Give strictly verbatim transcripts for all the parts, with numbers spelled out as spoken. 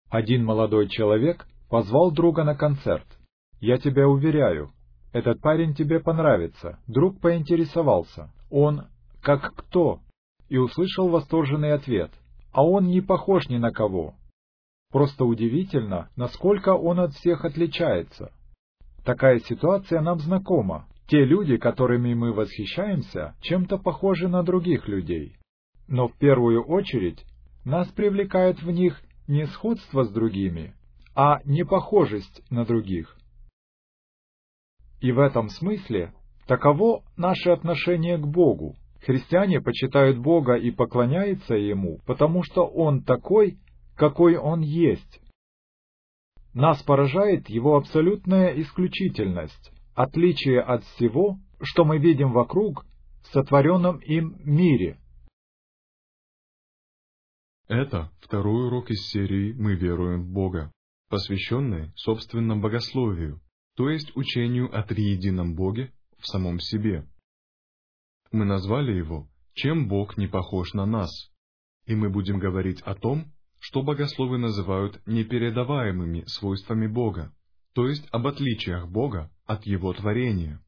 Один молодой человек позвал друга на концерт. «Я тебя уверяю, этот парень тебе понравится». Друг поинтересовался: «Он как кто?» И услышал восторженный ответ: «А он не похож ни на кого. Просто удивительно, насколько он от всех отличается». Такая ситуация нам знакома. Те люди, которыми мы восхищаемся, чем-то похожи на других людей. Но в первую очередь нас привлекает в них не сходство с другими, а непохожесть на других. И в этом смысле таково наше отношение к Богу. Христиане почитают Бога и поклоняются Ему, потому что Он такой, какой Он есть. Нас поражает Его абсолютная исключительность, отличие от всего, что мы видим вокруг, в сотворенном им мире. Это второй урок из серии «Мы веруем в Бога», посвященный, собственно, богословию, то есть учению о триедином Боге в самом себе. Мы назвали его «Чем Бог не похож на нас», и мы будем говорить о том, что богословы называют непередаваемыми свойствами Бога, то есть об отличиях Бога от Его творения.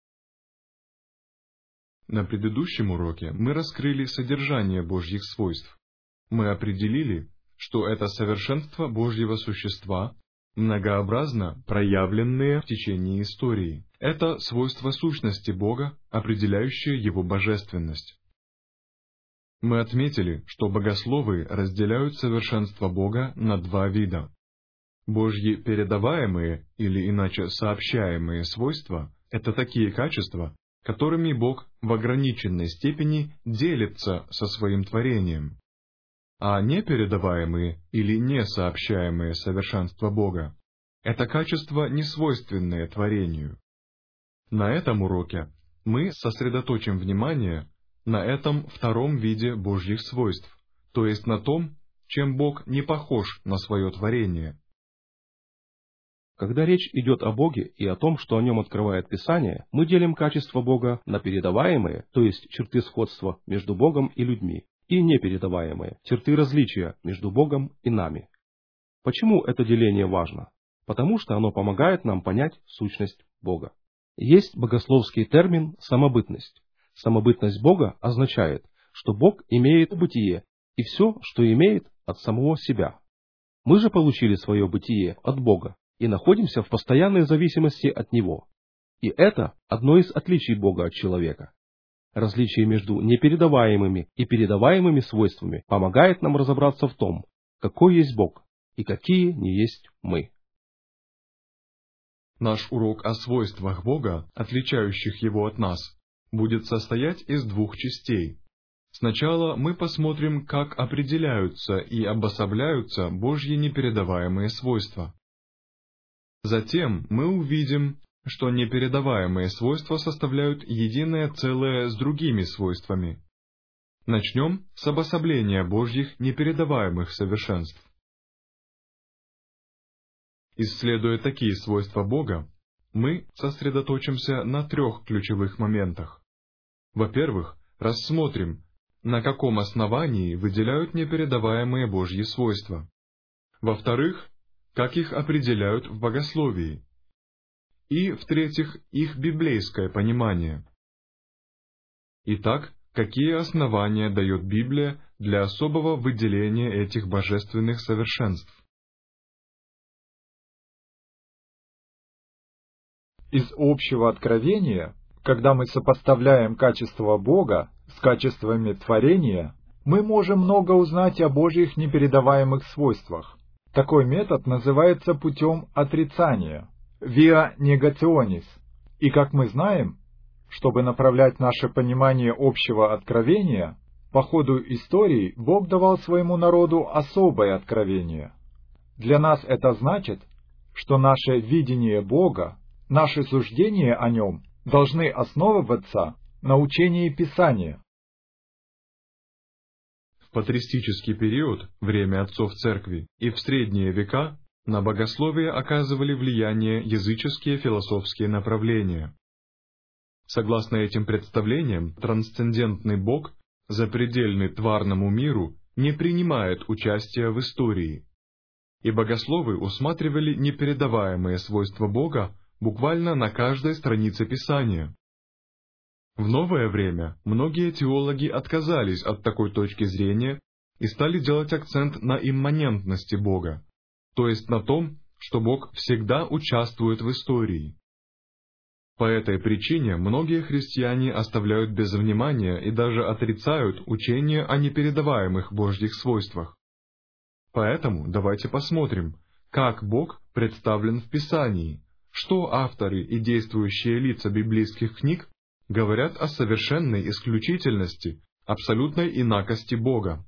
На предыдущем уроке мы раскрыли содержание Божьих свойств. Мы определили, что это совершенство Божьего существа, многообразно проявленные в течение истории. Это свойство сущности Бога, определяющее Его божественность. Мы отметили, что богословы разделяют совершенство Бога на два вида. Божьи передаваемые, или иначе сообщаемые свойства — это такие качества, которыми Бог в ограниченной степени делится со своим творением. А непередаваемые или несообщаемые совершенства Бога — это качества, несвойственные творению. На этом уроке мы сосредоточим внимание на этом втором виде Божьих свойств, то есть на том, чем Бог не похож на свое творение. Когда речь идет о Боге и о том, что о Нем открывает Писание, мы делим качества Бога на передаваемые, то есть черты сходства между Богом и людьми, и непередаваемые, черты различия между Богом и нами. Почему это деление важно? Потому что оно помогает нам понять сущность Бога. Есть богословский термин «самобытность». Самобытность Бога означает, что Бог имеет бытие и все, что имеет, от самого себя. Мы же получили свое бытие от Бога и находимся в постоянной зависимости от Него. И это одно из отличий Бога от человека. Различие между непередаваемыми и передаваемыми свойствами помогает нам разобраться в том, какой есть Бог и какие не есть мы. Наш урок о свойствах Бога, отличающих Его от нас, будет состоять из двух частей. Сначала мы посмотрим, как определяются и обособляются Божьи непередаваемые свойства. Затем мы увидим, что непередаваемые свойства составляют единое целое с другими свойствами. Начнем с обособления Божьих непередаваемых совершенств. Исследуя такие свойства Бога, мы сосредоточимся на трех ключевых моментах. Во-первых, рассмотрим, на каком основании выделяют непередаваемые Божьи свойства. Во-вторых, как их определяют в богословии. И, в-третьих, их библейское понимание. Итак, какие основания дает Библия для особого выделения этих божественных совершенств? Из общего откровения, когда мы сопоставляем качества Бога с качествами творения, мы можем много узнать о Божьих непередаваемых свойствах. Такой метод называется путем отрицания, via negationis. И как мы знаем, чтобы направлять наше понимание общего откровения, по ходу истории Бог давал своему народу особое откровение. Для нас это значит, что наше видение Бога, наши суждения о Нем должны основываться на учении Писания. В патристический период, время отцов церкви, и в средние века на богословие оказывали влияние языческие философские направления. Согласно этим представлениям, трансцендентный Бог, запредельный тварному миру, не принимает участия в истории. и богословы усматривали непередаваемые свойства Бога буквально на каждой странице Писания. В новое время многие теологи отказались от такой точки зрения и стали делать акцент на имманентности Бога, то есть на том, что Бог всегда участвует в истории. По этой причине многие христиане оставляют без внимания и даже отрицают учение о непередаваемых Божьих свойствах. Поэтому давайте посмотрим, как Бог представлен в Писании, что авторы и действующие лица библейских книг говорят о совершенной исключительности, абсолютной инакости Бога.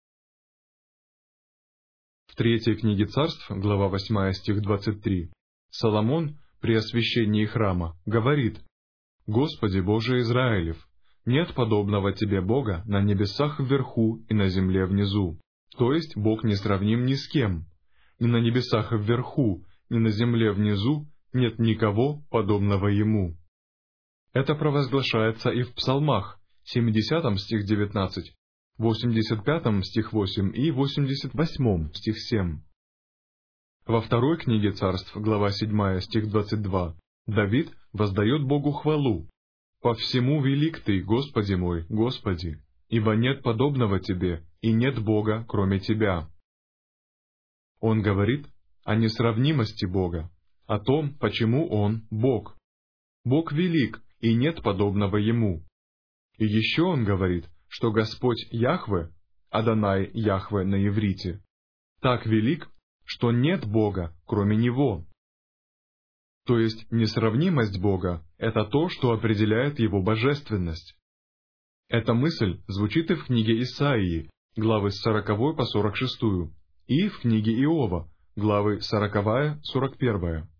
В третьей книге Царств, глава восьмая, стих двадцать три, Соломон при освящении храма говорит: «Господи Боже Израилев, нет подобного Тебе Бога на небесах вверху и на земле внизу». То есть Бог не сравним ни с кем. Ни на небесах вверху, ни на земле внизу нет никого подобного Ему. Это провозглашается и в Псалмах, семидесятом стих девятнадцать, восемьдесят пятом стих восемь и восемьдесят восьмом стих семь. Во второй книге Царств, глава седьмая, стих двадцать два, Давид воздает Богу хвалу: «По всему велик Ты, Господи мой, Господи, ибо нет подобного Тебе, и нет Бога, кроме Тебя». Он говорит о несравнимости Бога, о том, почему Он Бог. Бог велик, и нет подобного Ему. И еще Он говорит, что Господь Яхве, Адонай Яхве на иврите, так велик, что нет Бога, кроме Него. То есть несравнимость Бога — это то, что определяет Его божественность. Эта мысль звучит и в книге Исаии, главы с сороковой по сорок шестую, и в книге Иова, главы сороковая сорок первая.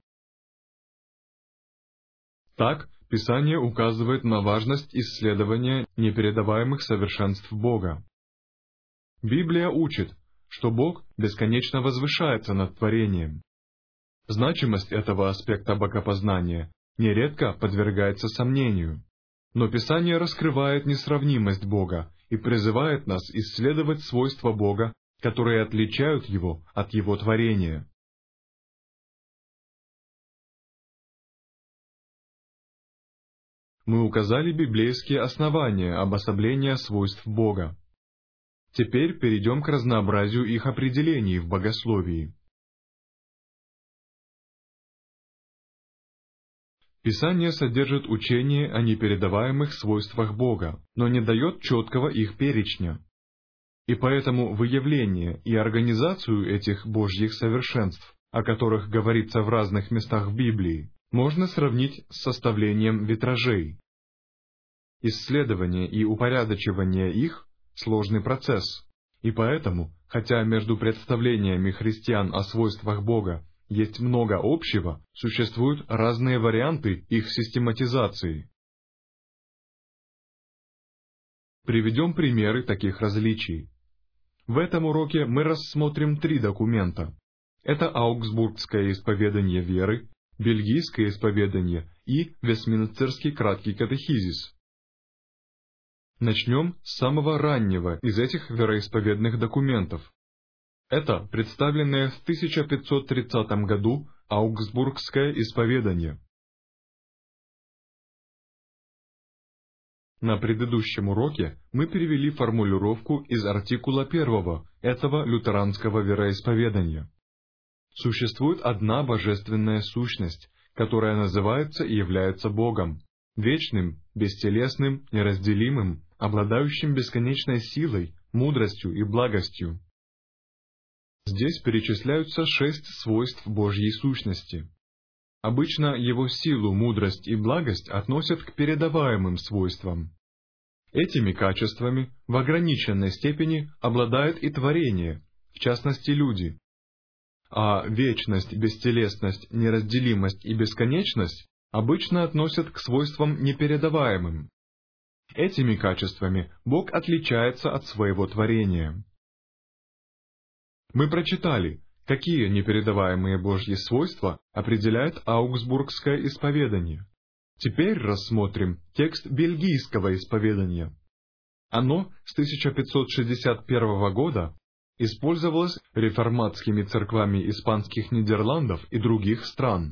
Так, Писание указывает на важность исследования непередаваемых совершенств Бога. Библия учит, что Бог бесконечно возвышается над творением. Значимость этого аспекта богопознания нередко подвергается сомнению, но Писание раскрывает несравнимость Бога и призывает нас исследовать свойства Бога, которые отличают Его от Его творения. Мы указали библейские основания обособления свойств Бога. Теперь перейдем к разнообразию их определений в богословии. Писание содержит учение о непередаваемых свойствах Бога, но не дает четкого их перечня. И поэтому выявление и организацию этих Божьих совершенств, о которых говорится в разных местах в Библии, можно сравнить с составлением витражей. Исследование и упорядочивание их – сложный процесс, и поэтому, хотя между представлениями христиан о свойствах Бога есть много общего, существуют разные варианты их систематизации. Приведем примеры таких различий. В этом уроке мы рассмотрим три документа. Это Аугсбургское исповедание веры, Бельгийское исповедание и Вестминстерский краткий катехизис. Начнем с самого раннего из этих вероисповедных документов. Это представленное в тысяча пятьсот тридцатом году Аугсбургское исповедание. На предыдущем уроке мы перевели формулировку из артикула первого этого лютеранского вероисповедания. Существует одна божественная сущность, которая называется и является Богом, вечным, бестелесным, неразделимым, обладающим бесконечной силой, мудростью и благостью. Здесь перечисляются шесть свойств Божьей сущности. Обычно его силу, мудрость и благость относят к передаваемым свойствам. Этими качествами в ограниченной степени обладает и творение, в частности люди. А вечность, бестелесность, неразделимость и бесконечность обычно относят к свойствам непередаваемым. Этими качествами Бог отличается от своего творения. Мы прочитали, какие непередаваемые Божьи свойства определяет Аугсбургское исповедание. Теперь рассмотрим текст Бельгийского исповедания. Оно с тысяча пятьсот шестьдесят первого года использовалось реформатскими церквами испанских Нидерландов и других стран.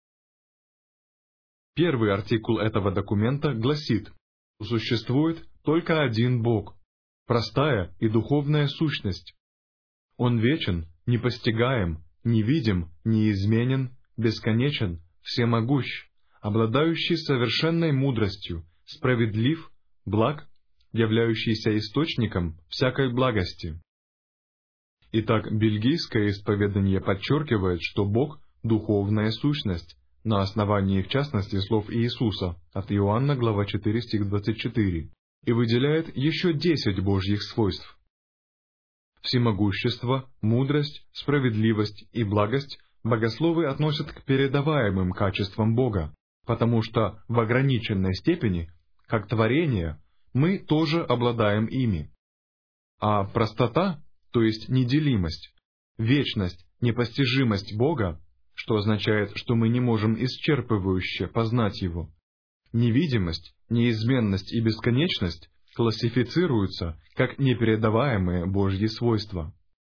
Первый артикул этого документа гласит: существует только один Бог, простая и духовная сущность. Он вечен, непостигаем, невидим, неизменен, бесконечен, всемогущ, обладающий совершенной мудростью, справедлив, благ, являющийся источником всякой благости. Итак, бельгийское исповедание подчеркивает, что Бог — духовная сущность, на основании, в частности, слов Иисуса от Иоанна, глава четыре, стих двадцать четыре, и выделяет еще десять Божьих свойств. Всемогущество, мудрость, справедливость и благость богословы относят к передаваемым качествам Бога, потому что в ограниченной степени, как творение, мы тоже обладаем ими. А простота, то есть неделимость, вечность, непостижимость Бога, что означает, что мы не можем исчерпывающе познать Его, невидимость, неизменность и бесконечность классифицируются как непередаваемые Божьи свойства.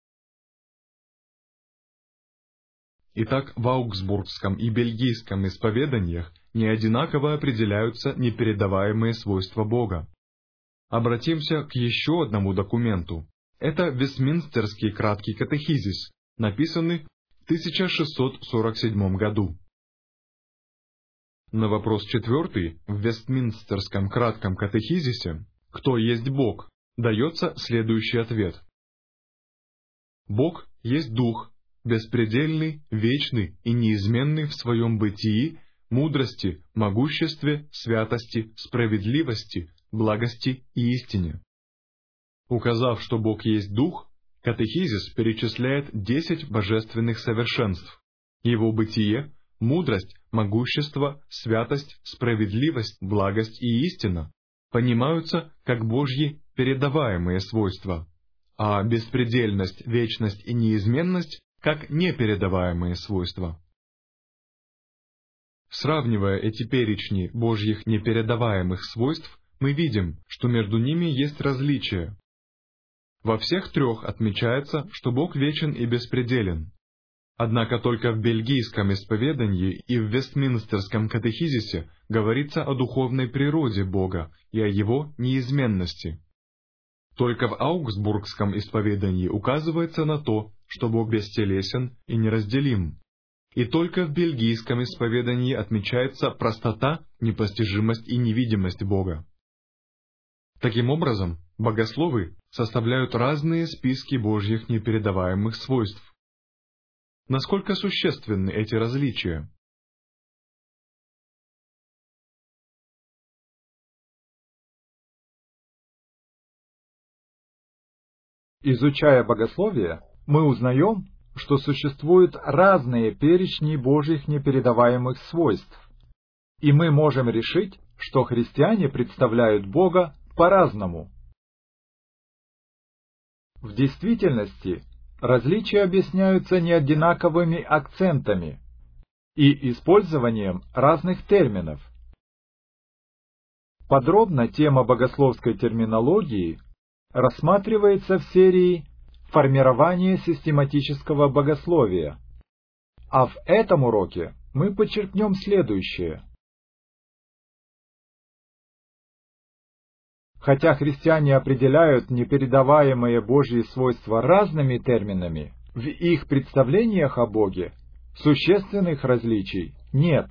Итак, в аугсбургском и бельгийском исповеданиях не одинаково определяются непередаваемые свойства Бога. Обратимся к еще одному документу. Это Вестминстерский краткий катехизис, написанный в тысяча шестьсот сорок седьмом году. На вопрос четвертый в Вестминстерском кратком катехизисе «Кто есть Бог?» дается следующий ответ. Бог есть Дух, беспредельный, вечный и неизменный в своем бытии, мудрости, могуществе, святости, справедливости, благости и истине. Указав, что Бог есть Дух, катехизис перечисляет десять божественных совершенств. Его бытие, мудрость, могущество, святость, справедливость, благость и истина понимаются как Божьи передаваемые свойства, а беспредельность, вечность и неизменность как непередаваемые свойства. Сравнивая эти перечни Божьих непередаваемых свойств, мы видим, что между ними есть различия. Во всех трех отмечается, что Бог вечен и беспределен. Однако только в бельгийском исповедании и в Вестминстерском катехизисе говорится о духовной природе Бога и о Его неизменности. Только в аугсбургском исповедании указывается на то, что Бог бестелесен и неразделим. И только в бельгийском исповедании отмечается простота, непостижимость и невидимость Бога. Таким образом, богословы составляют разные списки Божьих непередаваемых свойств. Насколько существенны эти различия? Изучая богословие, мы узнаем, что существуют разные перечни Божьих непередаваемых свойств, и мы можем решить, что христиане представляют Бога по-разному. В действительности, различия объясняются неодинаковыми акцентами и использованием разных терминов. Подробно тема богословской терминологии рассматривается в серии «Формирование систематического богословия», а в этом уроке мы подчеркнем следующее. Хотя христиане определяют непередаваемые Божьи свойства разными терминами, в их представлениях о Боге существенных различий нет.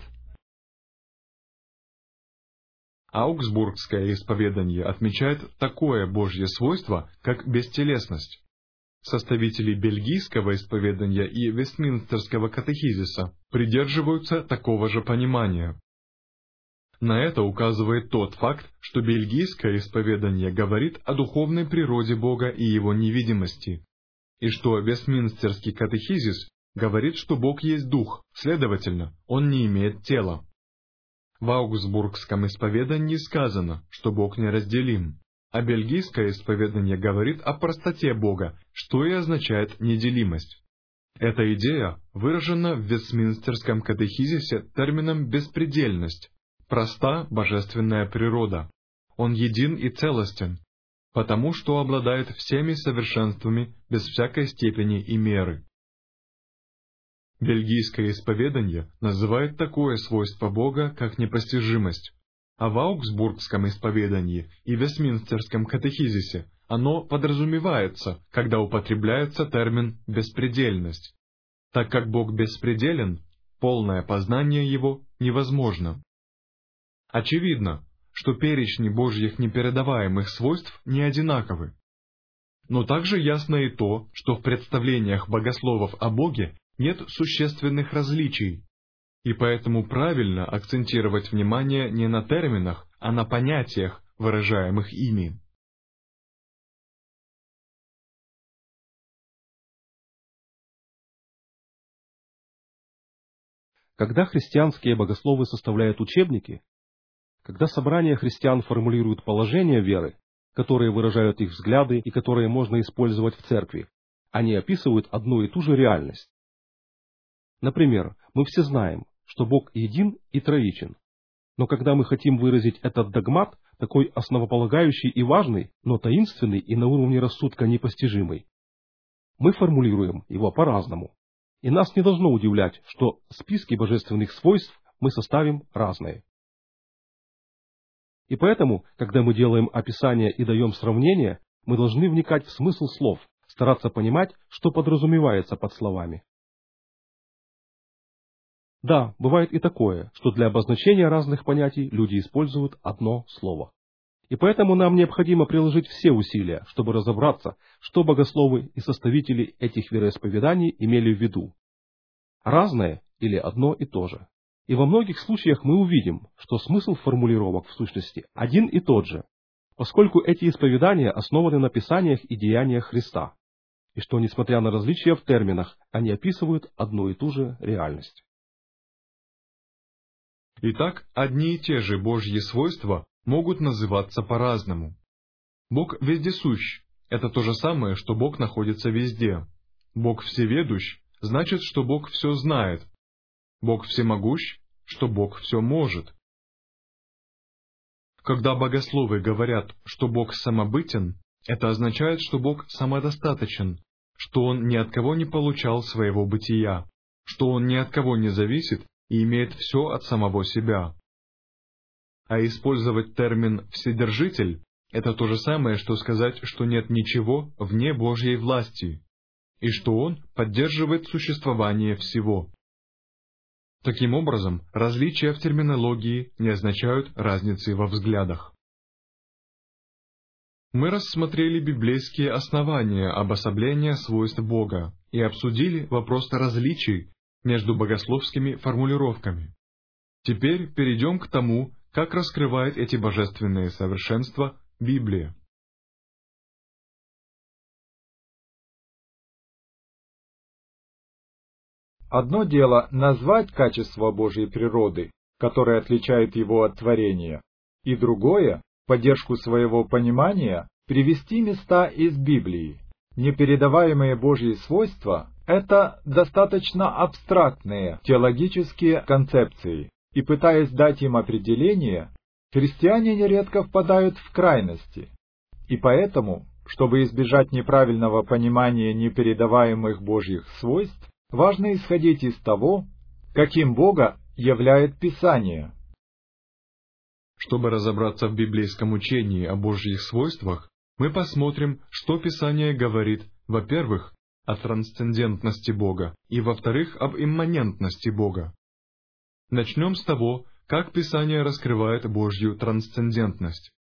Аугсбургское исповедание отмечает такое Божье свойство, как бестелесность. Составители бельгийского исповедания и Вестминстерского катехизиса придерживаются такого же понимания. На это указывает тот факт, что бельгийское исповедание говорит о духовной природе Бога и Его невидимости, и что Вестминстерский катехизис говорит, что Бог есть Дух, следовательно, Он не имеет тела. В аугсбургском исповедании сказано, что Бог неразделим, а бельгийское исповедание говорит о простоте Бога, что и означает неделимость. Эта идея выражена в Вестминстерском катехизисе термином «беспредельность», проста божественная природа. Он един и целостен. потому что обладает всеми совершенствами без всякой степени и меры. Бельгийское исповедание называет такое свойство Бога, как непостижимость, а в Аугсбургском исповедании и Вестминстерском катехизисе оно подразумевается, когда употребляется термин «беспредельность». Так как Бог беспределен, полное познание Его невозможно. Очевидно, что перечни Божьих непередаваемых свойств не одинаковы. Но также ясно и то, что в представлениях богословов о Боге нет существенных различий, и поэтому правильно акцентировать внимание не на терминах, а на понятиях, выражаемых ими. Когда христианские богословы составляют учебники, когда собрания христиан формулируют положения веры, которые выражают их взгляды и которые можно использовать в церкви, они описывают одну и ту же реальность. Например, мы все знаем, что Бог един и троичен, но когда мы хотим выразить этот догмат, такой основополагающий и важный, но таинственный и на уровне рассудка непостижимый, мы формулируем его по-разному. И нас не должно удивлять, что списки божественных свойств мы составим разные. И поэтому, когда мы делаем описание и даем сравнение, мы должны вникать в смысл слов, стараться понимать, что подразумевается под словами. Да, бывает и такое, что для обозначения разных понятий люди используют одно слово. И поэтому нам необходимо приложить все усилия, чтобы разобраться, что богословы и составители этих вероисповеданий имели в виду. Разное или одно и то же. И во многих случаях мы увидим, что смысл формулировок в сущности один и тот же, поскольку эти исповедания основаны на писаниях и деяниях Христа, и что, несмотря на различия в терминах, они описывают одну и ту же реальность. Итак, одни и те же Божьи свойства могут называться по-разному. Бог вездесущ – это то же самое, что Бог находится везде. Бог всеведущ – значит, что Бог все знает. Бог всемогущ, что Бог все может. Когда богословы говорят, что Бог самобытен, это означает, что Бог самодостаточен, что Он ни от кого не получал своего бытия, что Он ни от кого не зависит и имеет все от самого себя. А использовать термин «вседержитель» — это то же самое, что сказать, что нет ничего вне Божьей власти, и что Он поддерживает существование всего. Таким образом, различия в терминологии не означают разницы во взглядах. Мы рассмотрели библейские основания обособления свойств Бога и обсудили вопрос различий между богословскими формулировками. Теперь перейдем к тому, как раскрывает эти божественные совершенства Библия. Одно дело назвать качества Божьей природы, которые отличают его от творения, и другое — поддержку своего понимания привести места из Библии. Непередаваемые Божьи свойства — это достаточно абстрактные теологические концепции, и пытаясь дать им определение, христиане нередко впадают в крайности. И поэтому, чтобы избежать неправильного понимания непередаваемых Божьих свойств, важно исходить из того, каким Бога являет Писание. Чтобы разобраться в библейском учении о Божьих свойствах, мы посмотрим, что Писание говорит, во-первых, о трансцендентности Бога, и, во-вторых, об имманентности Бога. Начнем с того, как Писание раскрывает Божью трансцендентность.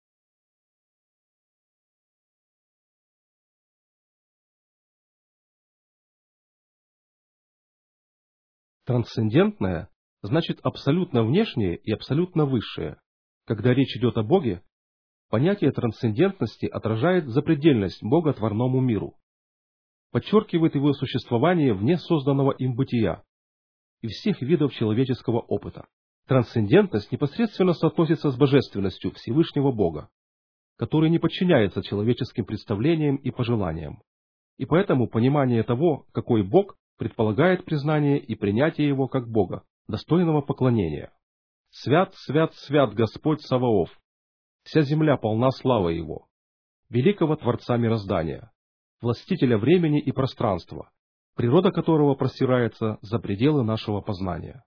Трансцендентное значит абсолютно внешнее и абсолютно высшее. Когда речь идет о Боге, понятие трансцендентности отражает запредельность Бога творному миру, подчеркивает его существование вне созданного им бытия и всех видов человеческого опыта. Трансцендентность непосредственно соотносится с божественностью Всевышнего Бога, который не подчиняется человеческим представлениям и пожеланиям. И поэтому понимание того, какой Бог, предполагает признание и принятие Его как Бога, достойного поклонения. «Свят, свят, свят Господь Саваоф! Вся земля полна славы Его! великого Творца мироздания, властителя времени и пространства, природа которого простирается за пределы нашего познания.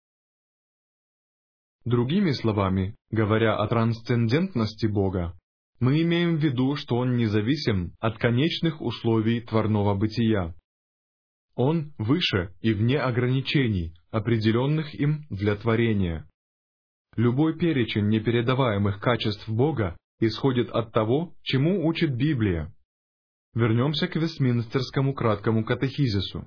Другими словами, говоря о трансцендентности Бога, мы имеем в виду, что Он независим от конечных условий тварного бытия. Он выше и вне ограничений, определенных им для творения. Любой перечень непередаваемых качеств Бога исходит от того, чему учит Библия. Вернемся к Вестминстерскому краткому катехизису.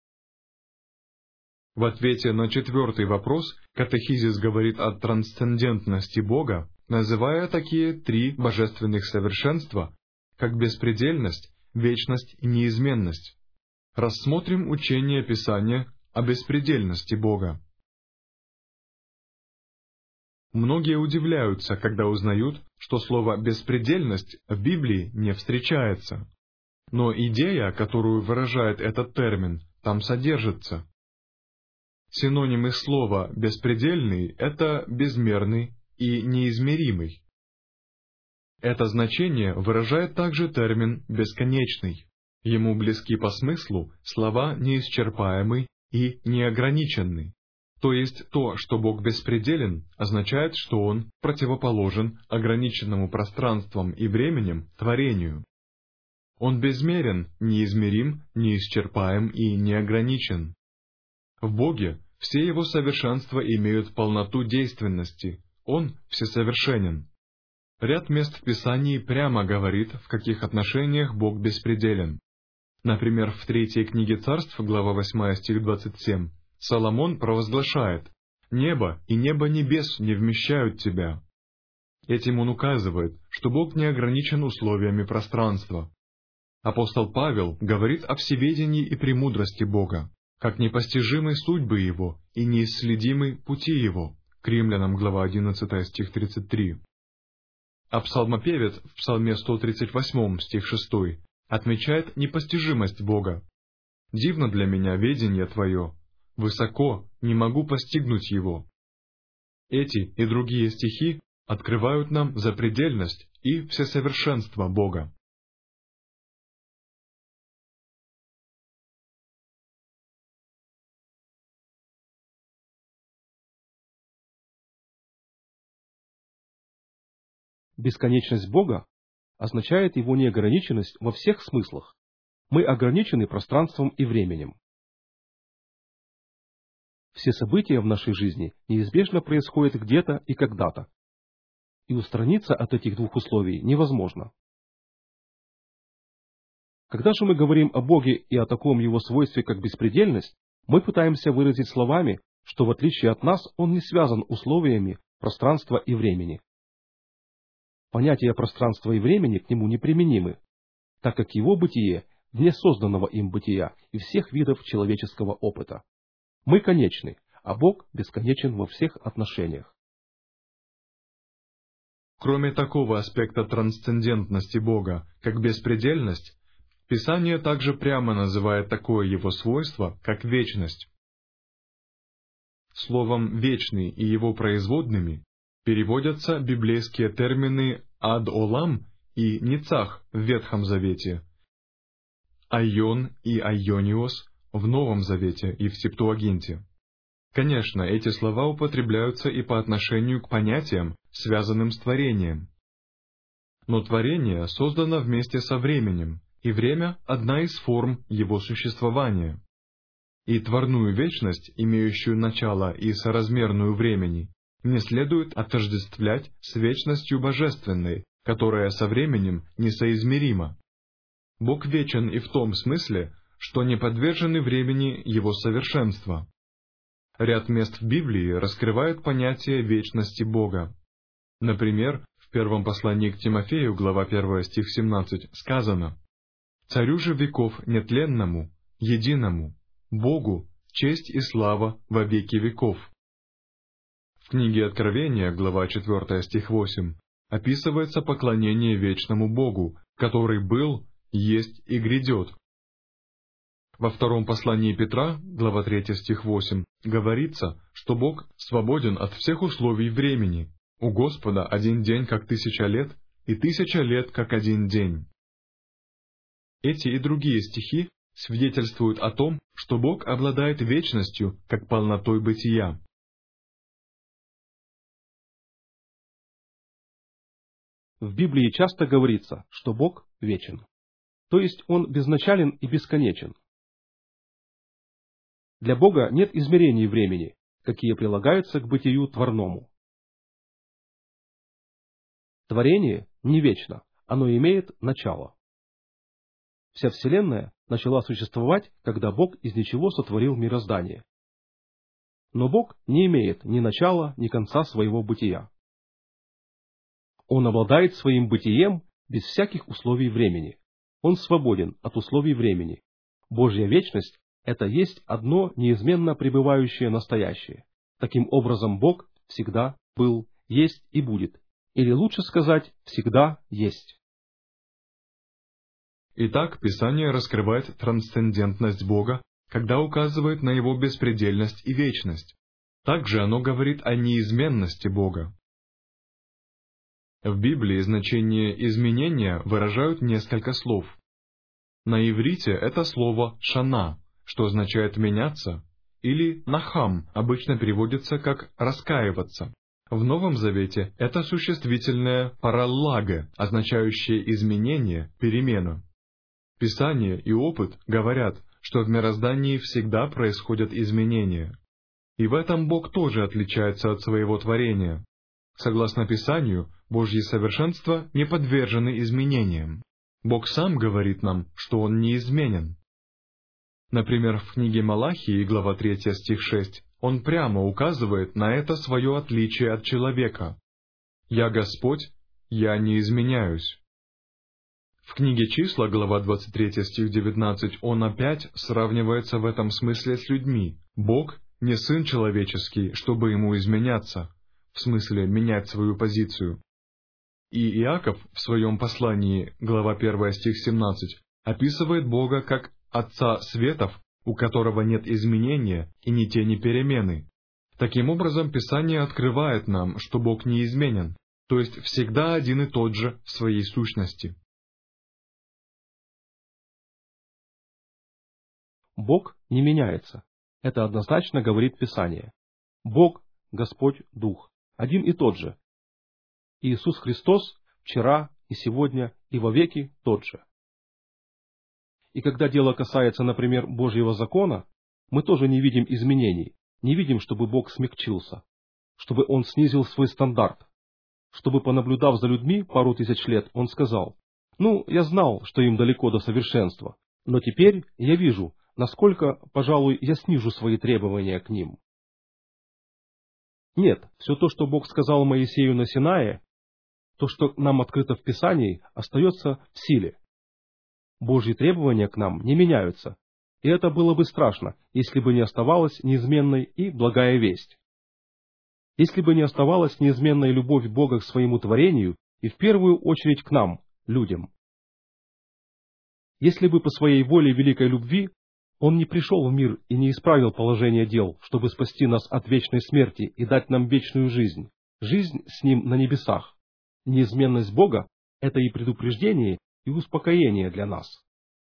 В ответе на четвертый вопрос катехизис говорит о трансцендентности Бога, называя такие три божественных совершенства, как беспредельность, вечность и неизменность. Рассмотрим учение Писания о беспредельности Бога. Многие удивляются, когда узнают, что слово «беспредельность» в Библии не встречается. Но идея, которую выражает этот термин, там содержится. Синонимы слова «беспредельный» — это «безмерный» и «неизмеримый». Это значение выражает также термин «бесконечный». Ему близки по смыслу слова «неисчерпаемый» и «неограниченный». То есть то, что Бог беспределен, означает, что Он противоположен ограниченному пространством и временем творению. Он безмерен, неизмерим, неисчерпаем и неограничен. В Боге все Его совершенства имеют полноту действенности, Он всесовершенен. Ряд мест в Писании прямо говорит, в каких отношениях Бог беспределен. Например, в третьей книге Царств, глава восьмая, стих двадцать семь, Соломон провозглашает: «Небо и небо небес не вмещают Тебя». Этим он указывает, что Бог не ограничен условиями пространства. Апостол Павел говорит о всеведении и премудрости Бога, как непостижимой судьбы Его и неисследимой пути Его. К Римлянам, глава одиннадцатая, стих тридцать три. А псалмопевец в псалме сто тридцать восьмом, стих шестой, отмечает непостижимость Бога. «Дивно для меня ведение Твое, высоко, не могу постигнуть его». Эти и другие стихи открывают нам запредельность и всесовершенство Бога. Бесконечность Бога означает Его неограниченность во всех смыслах. Мы ограничены пространством и временем. Все события в нашей жизни неизбежно происходят где-то и когда-то, и устраниться от этих двух условий невозможно. Когда же мы говорим о Боге и о таком Его свойстве, как беспредельность, мы пытаемся выразить словами, что в отличие от нас Он не связан условиями пространства и времени. Понятия пространства и времени к Нему неприменимы, так как Его бытие вне созданного им бытия и всех видов человеческого опыта. Мы конечны, а Бог бесконечен во всех отношениях. Кроме такого аспекта трансцендентности Бога, как беспредельность, Писание также прямо называет такое Его свойство, как вечность. Словом «вечный» и его производными переводятся библейские термины «ад-олам» и «ницах» в Ветхом Завете, «айон» и «айониос» в Новом Завете и в Септуагинте. Конечно, эти слова употребляются и по отношению к понятиям, связанным с творением. Но творение создано вместе со временем, и время — одна из форм его существования. И творную вечность, имеющую начало и соразмерную времени, не следует отождествлять с вечностью божественной, которая со временем несоизмерима. Бог вечен и в том смысле, что не подвержены времени Его совершенства. Ряд мест в Библии раскрывает понятие вечности Бога. Например, в первом послании к Тимофею, глава первая, стих семнадцать, сказано: «Царю же веков нетленному, единому, Богу, честь и слава во веки веков». В книге Откровения, глава четвёртая, стих восемь, описывается поклонение вечному Богу, который был, есть и грядет. Во втором послании Петра, глава третья, стих восемь, говорится, что Бог свободен от всех условий времени. У Господа один день как тысяча лет, и тысяча лет, как один день». Эти и другие стихи свидетельствуют о том, что Бог обладает вечностью, как полнотой бытия. В Библии часто говорится, что Бог вечен, то есть Он безначален и бесконечен. Для Бога нет измерений времени, какие прилагаются к бытию творному. Творение не вечно, оно имеет начало. Вся Вселенная начала существовать, когда Бог из ничего сотворил мироздание. Но Бог не имеет ни начала, ни конца своего бытия. Он обладает своим бытием без всяких условий времени. Он свободен от условий времени. Божья вечность – это есть одно неизменно пребывающее настоящее. Таким образом, Бог всегда был, есть и будет. Или лучше сказать, всегда есть. Итак, Писание раскрывает трансцендентность Бога, когда указывает на Его беспредельность и вечность. Также оно говорит о неизменности Бога. В Библии значение изменения выражают несколько слов. На иврите это слово «шана», что означает «меняться», или «нахам», обычно переводится как «раскаиваться». В Новом Завете это существительное «параллаге», означающее изменение, перемену. Писание и опыт говорят, что в мироздании всегда происходят изменения. И в этом Бог тоже отличается от своего творения. Согласно Писанию, Божьи совершенства не подвержены изменениям. Бог сам говорит нам, что Он неизменен. Например, в книге Малахии, глава третья, стих шесть, Он прямо указывает на это свое отличие от человека. «Я Господь, я не изменяюсь». В книге Числа, глава двадцать три, стих девятнадцать, Он опять сравнивается в этом смысле с людьми. Бог не сын человеческий, чтобы ему изменяться, в смысле менять свою позицию. И Иаков в своем послании, глава первая, стих семнадцать, описывает Бога как Отца светов, у которого нет изменения и ни тени перемены. Таким образом, Писание открывает нам, что Бог неизменен, то есть всегда один и тот же в своей сущности. Бог не меняется. Это однозначно говорит Писание. Бог, Господь, Дух, один и тот же. Иисус Христос вчера и сегодня и вовеки тот же. И когда дело касается, например, Божьего закона, мы тоже не видим изменений, не видим, чтобы Бог смягчился, чтобы Он снизил свой стандарт, чтобы, понаблюдав за людьми пару тысяч лет, Он сказал: «Ну, я знал, что им далеко до совершенства, но теперь я вижу, насколько, пожалуй, я снижу свои требования к ним». Нет, все то, что Бог сказал Моисею на Синае, то, что нам открыто в Писании, остается в силе. Божьи требования к нам не меняются, и это было бы страшно, если бы не оставалась неизменной и благая весть. Если бы не оставалась неизменной любовь Бога к своему творению и в первую очередь к нам, людям. Если бы по своей воле великой любви Он не пришел в мир и не исправил положение дел, чтобы спасти нас от вечной смерти и дать нам вечную жизнь, жизнь с Ним на небесах, неизменность Бога – это и предупреждение, и успокоение для нас.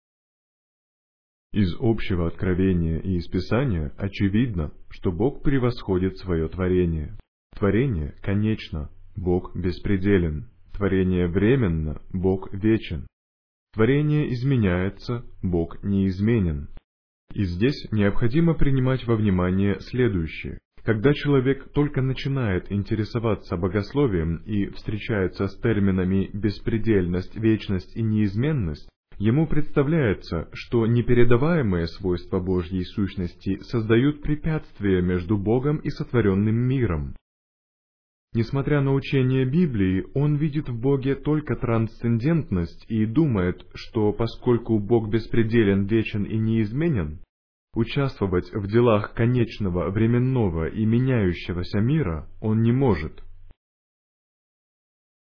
Из общего откровения и из Писания очевидно, что Бог превосходит свое творение. Творение конечно, Бог беспределен. Творение временно, Бог вечен. Творение изменяется, Бог неизменен. И здесь необходимо принимать во внимание следующее. Когда человек только начинает интересоваться богословием и встречается с терминами «беспредельность», «вечность» и «неизменность», ему представляется, что непередаваемые свойства Божьей сущности создают препятствия между Богом и сотворенным миром. Несмотря на учение Библии, он видит в Боге только трансцендентность и думает, что поскольку Бог беспределен, вечен и неизменен, участвовать в делах конечного, временного и меняющегося мира он не может.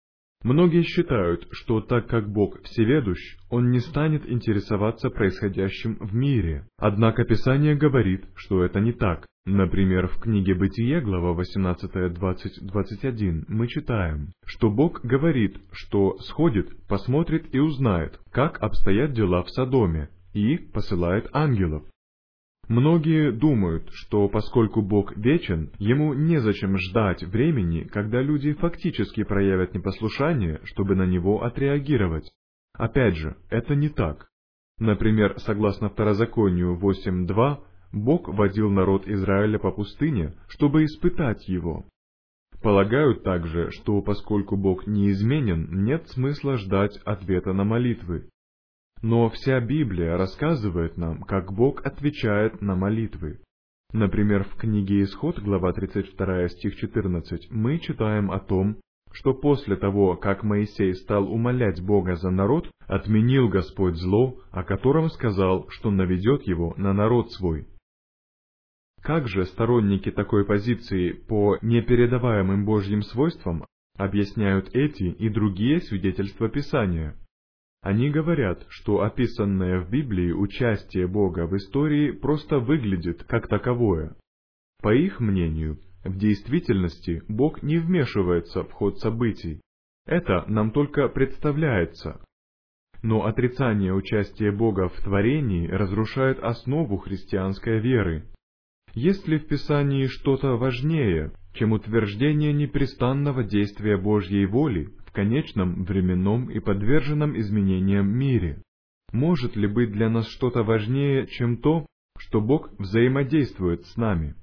Многие считают, что так как Бог всеведущ, Он не станет интересоваться происходящим в мире. Однако Писание говорит, что это не так. Например, в книге Бытие, глава восемнадцать, двадцать, двадцать один, мы читаем, что Бог говорит, что сходит, посмотрит и узнает, как обстоят дела в Содоме, и посылает ангелов. Многие думают, что поскольку Бог вечен, Ему незачем ждать времени, когда люди фактически проявят непослушание, чтобы на Него отреагировать. Опять же, это не так. Например, согласно Второзаконию восемь два, Бог водил народ Израиля по пустыне, чтобы испытать его. Полагают также, что поскольку Бог неизменен, нет смысла ждать ответа на молитвы. Но вся Библия рассказывает нам, как Бог отвечает на молитвы. Например, в книге Исход, глава тридцать два, стих четырнадцать, мы читаем о том, что после того, как Моисей стал умолять Бога за народ, отменил Господь зло, о котором сказал, что наведет его на народ свой. Как же сторонники такой позиции по непередаваемым Божьим свойствам объясняют эти и другие свидетельства Писания? Они говорят, что описанное в Библии участие Бога в истории просто выглядит как таковое. По их мнению, в действительности Бог не вмешивается в ход событий. Это нам только представляется. Но отрицание участия Бога в творении разрушает основу христианской веры. Есть ли в Писании что-то важнее, чем утверждение непрестанного действия Божьей воли в конечном, временном и подверженном изменениям мире? Может ли быть для нас что-то важнее, чем то, что Бог взаимодействует с нами?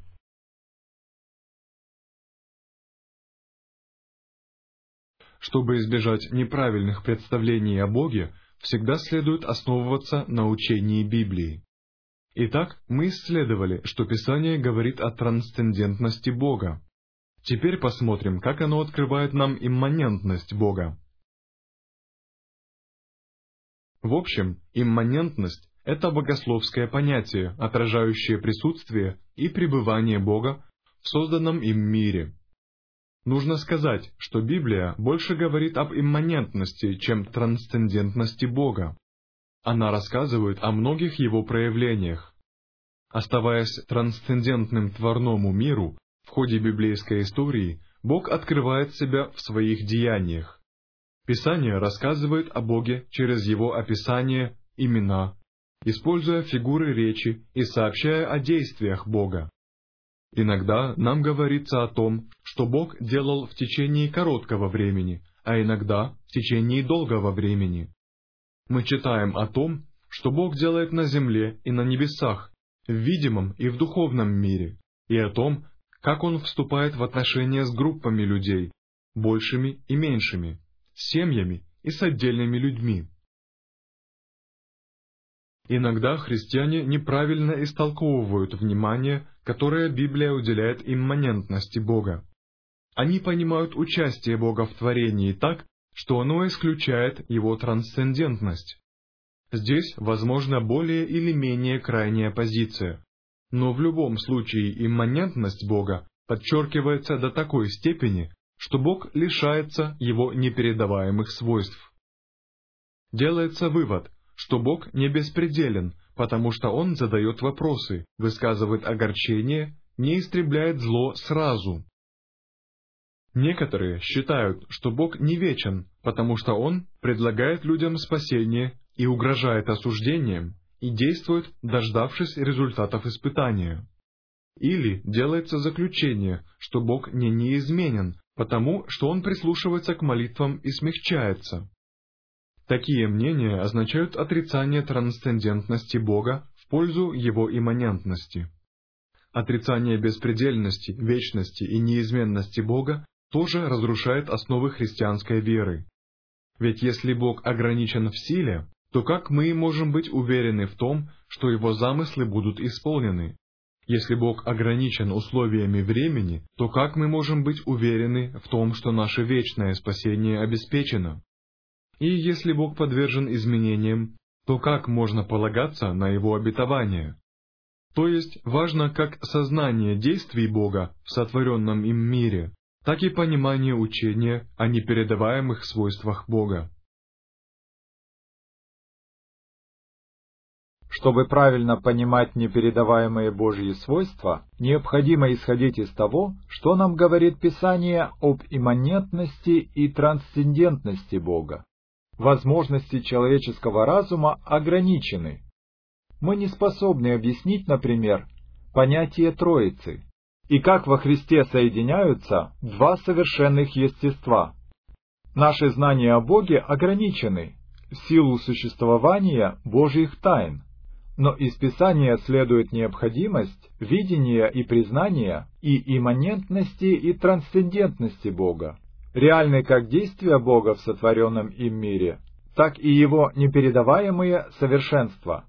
Чтобы избежать неправильных представлений о Боге, всегда следует основываться на учении Библии. Итак, мы исследовали, что Писание говорит о трансцендентности Бога. Теперь посмотрим, как оно открывает нам имманентность Бога. В общем, имманентность – это богословское понятие, отражающее присутствие и пребывание Бога в созданном им мире. Нужно сказать, что Библия больше говорит об имманентности, чем трансцендентности Бога. Она рассказывает о многих его проявлениях. Оставаясь трансцендентным тварному миру, в ходе библейской истории Бог открывает себя в своих деяниях. Писание рассказывает о Боге через его описание, имена, используя фигуры речи и сообщая о действиях Бога. Иногда нам говорится о том, что Бог делал в течение короткого времени, а иногда в течение долгого времени. Мы читаем о том, что Бог делает на земле и на небесах, в видимом и в духовном мире, и о том, как Он вступает в отношения с группами людей, большими и меньшими, с семьями и с отдельными людьми. Иногда христиане неправильно истолковывают внимание, которое Библия уделяет имманентности Бога. Они понимают участие Бога в творении так, что оно исключает его трансцендентность. Здесь возможна более или менее крайняя позиция, но в любом случае имманентность Бога подчеркивается до такой степени, что Бог лишается его непередаваемых свойств. Делается вывод, что Бог не беспределен, потому что Он задает вопросы, высказывает огорчение, не истребляет зло сразу. Некоторые считают, что Бог не вечен, потому что Он предлагает людям спасение и угрожает осуждением, и действует, дождавшись результатов испытания. Или делается заключение, что Бог не неизменен, потому что Он прислушивается к молитвам и смягчается. Такие мнения означают отрицание трансцендентности Бога в пользу Его имманентности. Отрицание беспредельности, вечности и неизменности Бога тоже разрушает основы христианской веры. Ведь если Бог ограничен в силе, то как мы можем быть уверены в том, что Его замыслы будут исполнены? Если Бог ограничен условиями времени, то как мы можем быть уверены в том, что наше вечное спасение обеспечено? И если Бог подвержен изменениям, то как можно полагаться на Его обетование? То есть важно как сознание действий Бога в сотворенном им мире, так и понимание учения о непередаваемых свойствах Бога. Чтобы правильно понимать непередаваемые Божьи свойства, необходимо исходить из того, что нам говорит Писание об имманентности и трансцендентности Бога. Возможности человеческого разума ограничены. Мы не способны объяснить, например, понятие Троицы и как во Христе соединяются два совершенных естества. Наши знания о Боге ограничены в силу существования Божьих тайн. Но из Писания следует необходимость видения и признания и имманентности и трансцендентности Бога, реальны как действия Бога в сотворенном им мире, так и Его непередаваемые совершенства.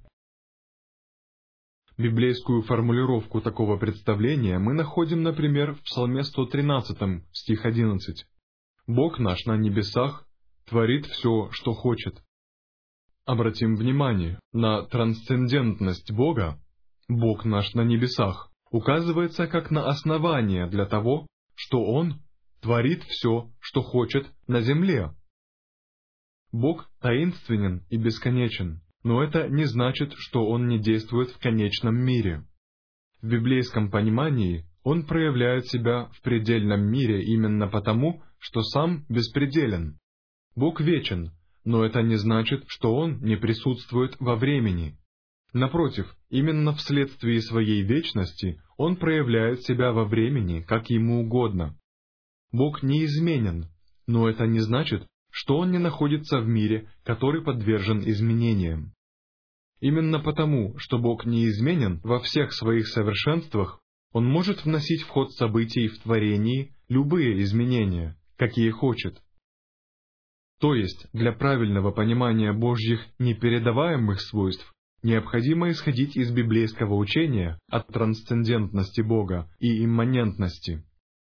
Библейскую формулировку такого представления мы находим, например, в Псалме сто тринадцатом, стих одиннадцать. «Бог наш на небесах творит все, что хочет». Обратим внимание на трансцендентность Бога. Бог наш на небесах указывается как на основание для того, что Он творит все, что хочет на земле. Бог таинственен и бесконечен, но это не значит, что Он не действует в конечном мире. В библейском понимании Он проявляет себя в предельном мире именно потому, что Сам беспределен. Бог вечен, но это не значит, что Он не присутствует во времени. Напротив, именно вследствие своей вечности Он проявляет себя во времени, как Ему угодно. Бог неизменен, но это не значит, что Он не находится в мире, который подвержен изменениям. Именно потому, что Бог неизменен во всех своих совершенствах, Он может вносить в ход событий в творении любые изменения, какие хочет. То есть, для правильного понимания Божьих непередаваемых свойств необходимо исходить из библейского учения о трансцендентности Бога и имманентности.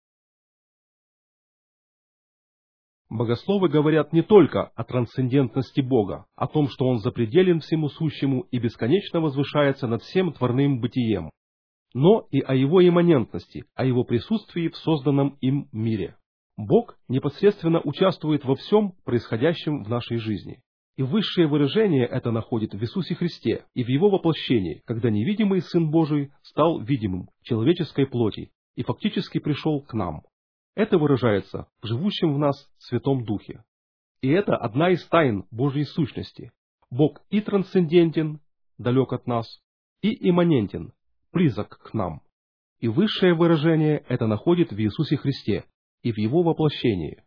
Богословы говорят не только о трансцендентности Бога, о том, что Он запределен всему сущему и бесконечно возвышается над всем творным бытием, но и о Его имманентности, о Его присутствии в созданном им мире. Бог непосредственно участвует во всем происходящем в нашей жизни. И высшее выражение это находит в Иисусе Христе и в Его воплощении, когда невидимый Сын Божий стал видимым в человеческой плоти и фактически пришел к нам. Это выражается в живущем в нас Святом Духе. И это одна из тайн Божьей сущности. Бог и трансцендентен, далек от нас, и имманентен, близок к нам. И высшее выражение это находит в Иисусе Христе и в Его воплощении.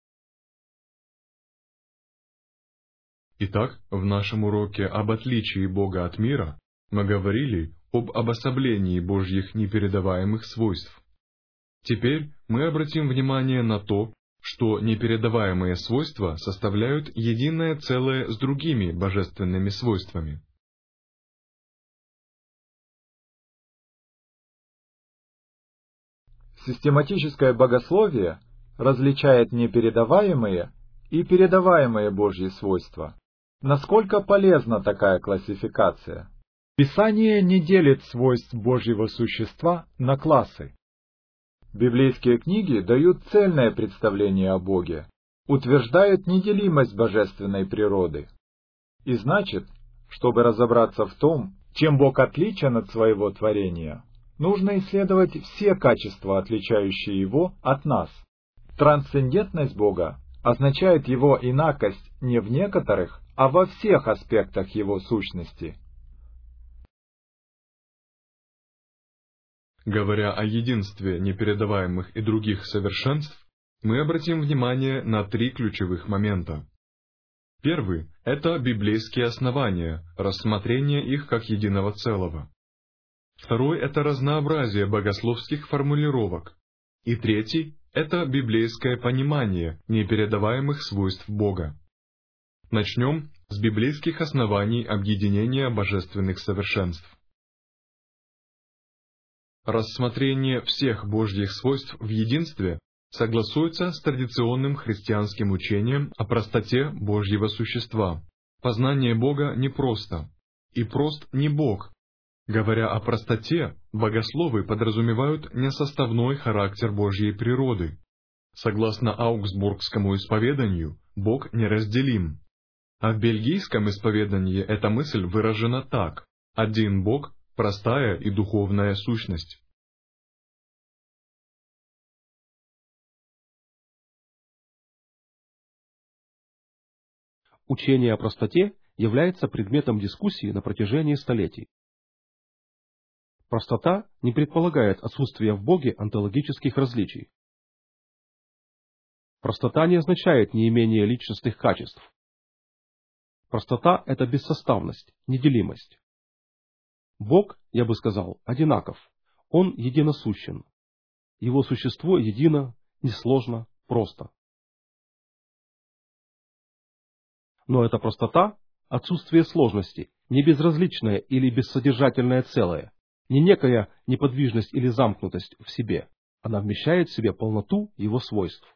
Итак, в нашем уроке об отличии Бога от мира мы говорили об обособлении Божьих непередаваемых свойств. Теперь мы обратим внимание на то, что непередаваемые свойства составляют единое целое с другими божественными свойствами. Систематическое богословие различает непередаваемые и передаваемые Божьи свойства. Насколько полезна такая классификация? Писание не делит свойств Божьего существа на классы. Библейские книги дают цельное представление о Боге, утверждают неделимость божественной природы. И значит, чтобы разобраться в том, чем Бог отличен от своего творения, нужно исследовать все качества, отличающие Его от нас. Трансцендентность Бога означает Его инакость не в некоторых, а во всех аспектах Его сущности. Говоря о единстве непередаваемых и других совершенств, мы обратим внимание на три ключевых момента. Первый – это библейские основания, рассмотрение их как единого целого. Второй – это разнообразие богословских формулировок. И третий – это библейское понимание непередаваемых свойств Бога. Начнем с библейских оснований объединения божественных совершенств. Рассмотрение всех Божьих свойств в единстве согласуется с традиционным христианским учением о простоте Божьего существа. Познание Бога непросто, и прост не Бог. Говоря о простоте, богословы подразумевают несоставной характер Божьей природы, Согласно Аугсбургскому исповеданию, Бог неразделим. А в бельгийском исповедании эта мысль выражена так: один Бог, простая и духовная сущность. Учение о простоте является предметом дискуссии на протяжении столетий. Простота не предполагает отсутствие в Боге онтологических различий. Простота не означает неимение личностных качеств. Простота – это бессоставность, неделимость. Бог, я бы сказал, одинаков. Он единосущен. Его существо едино, несложно, просто. Но эта простота – отсутствие сложности, не безразличное или бессодержательное целое, не некая неподвижность или замкнутость в себе. Она вмещает в себе полноту его свойств.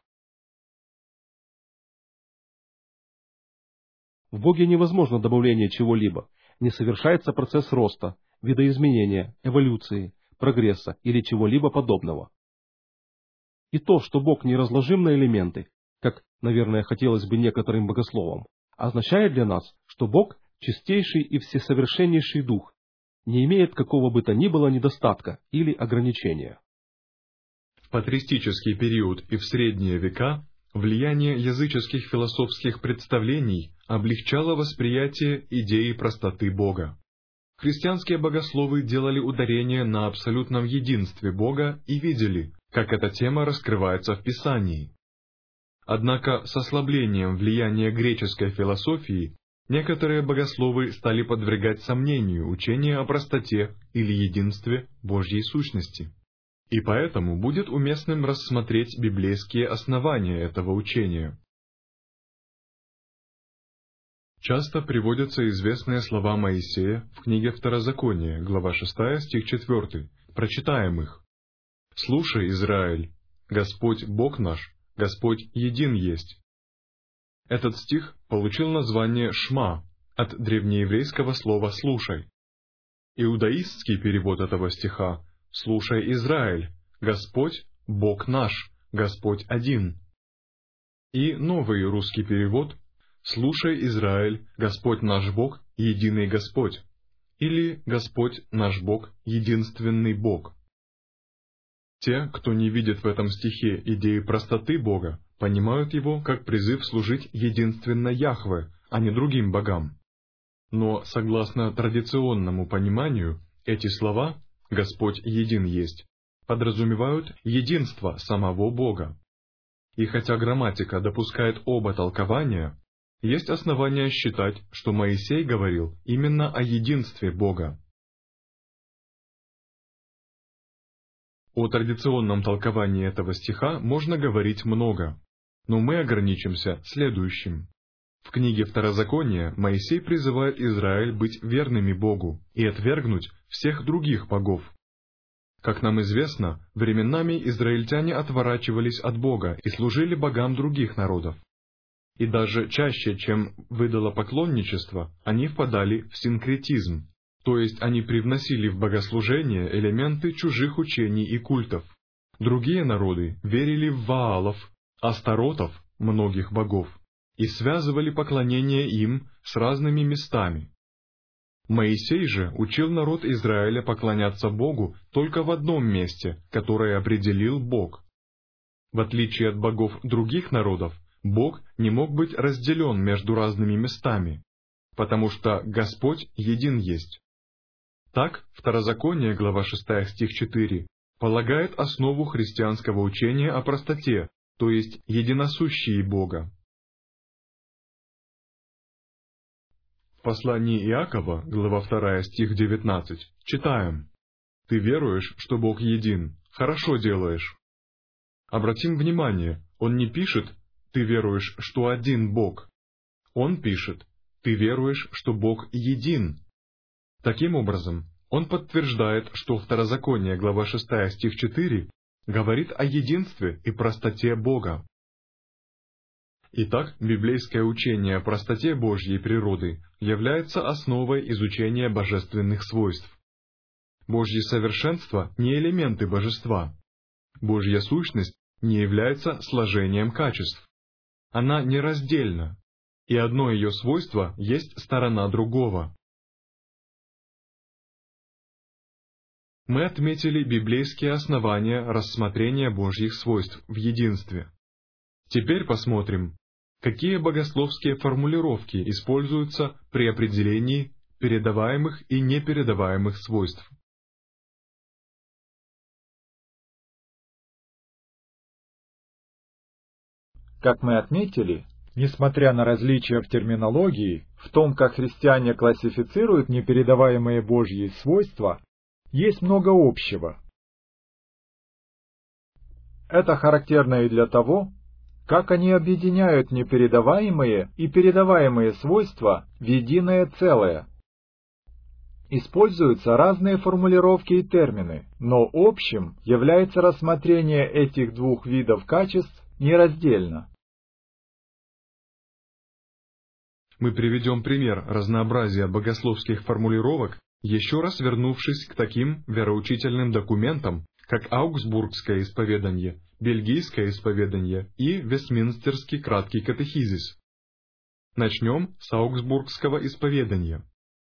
В Боге невозможно добавление чего-либо, не совершается процесс роста, видоизменения, эволюции, прогресса или чего-либо подобного. И то, что Бог не разложим на элементы, как, наверное, хотелось бы некоторым богословам, означает для нас, что Бог – чистейший и всесовершеннейший Дух, не имеет какого бы то ни было недостатка или ограничения. В патристический период и в средние века влияние языческих философских представлений облегчало восприятие идеи простоты Бога. Христианские богословы делали ударение на абсолютном единстве Бога и видели, как эта тема раскрывается в Писании. Однако с ослаблением влияния греческой философии некоторые богословы стали подвергать сомнению учение о простоте или единстве Божьей сущности. И поэтому будет уместным рассмотреть библейские основания этого учения. Часто приводятся известные слова Моисея в книге Второзакония, глава шестая, стих четвёртый. Прочитаем их. «Слушай, Израиль, Господь Бог наш, Господь един есть». Этот стих получил название «Шма» от древнееврейского слова «слушай». Иудаистский перевод этого стиха «Слушай, Израиль, Господь Бог наш, Господь один». И новый русский перевод «Слушай, Израиль, Господь наш Бог, единый Господь» или «Господь наш Бог, единственный Бог». Те, кто не видит в этом стихе идеи простоты Бога, понимают его как призыв служить единственно Яхве, а не другим богам. Но, согласно традиционному пониманию, эти слова «Господь един есть» подразумевают единство самого Бога. И хотя грамматика допускает оба толкования, есть основания считать, что Моисей говорил именно о единстве Бога. О традиционном толковании этого стиха можно говорить много, но мы ограничимся следующим. В книге Второзакония Моисей призывает Израиль быть верными Богу и отвергнуть всех других богов. Как нам известно, временами израильтяне отворачивались от Бога и служили богам других народов. И даже чаще, чем в идолопоклонничество, они впадали в синкретизм, то есть они привносили в богослужение элементы чужих учений и культов. Другие народы верили в Ваалов, Астаротов, многих богов, и связывали поклонение им с разными местами. Моисей же учил народ Израиля поклоняться Богу только в одном месте, которое определил Бог. В отличие от богов других народов, Бог не мог быть разделен между разными местами, потому что Господь един есть. Так, Второзаконие, глава шестая, стих четыре, полагает основу христианского учения о простоте, то есть единосущии Бога. В послании Иакова, глава вторая, стих девятнадцать, читаем: «Ты веруешь, что Бог един, хорошо делаешь». Обратим внимание, он не пишет «ты веруешь, что один Бог». Он пишет «ты веруешь, что Бог един». Таким образом, он подтверждает, что Второзаконие, глава шестая, стих четыре, говорит о единстве и простоте Бога. Итак, библейское учение о простоте Божьей природы является основой изучения божественных свойств. Божье совершенство не элементы божества. Божья сущность не является сложением качеств. Она нераздельна, и одно ее свойство есть сторона другого. Мы отметили библейские основания рассмотрения Божьих свойств в единстве. Теперь посмотрим, какие богословские формулировки используются при определении передаваемых и непередаваемых свойств. Как мы отметили, несмотря на различия в терминологии, в том, как христиане классифицируют непередаваемые Божьи свойства, есть много общего. Это характерно и для того, как они объединяют непередаваемые и передаваемые свойства в единое целое. Используются разные формулировки и термины, но общим является рассмотрение этих двух видов качеств нераздельно. Мы приведем пример разнообразия богословских формулировок, еще раз вернувшись к таким вероучительным документам, как Аугсбургское исповедание, Бельгийское исповедание и Вестминстерский краткий катехизис. Начнем с Аугсбургского исповедания.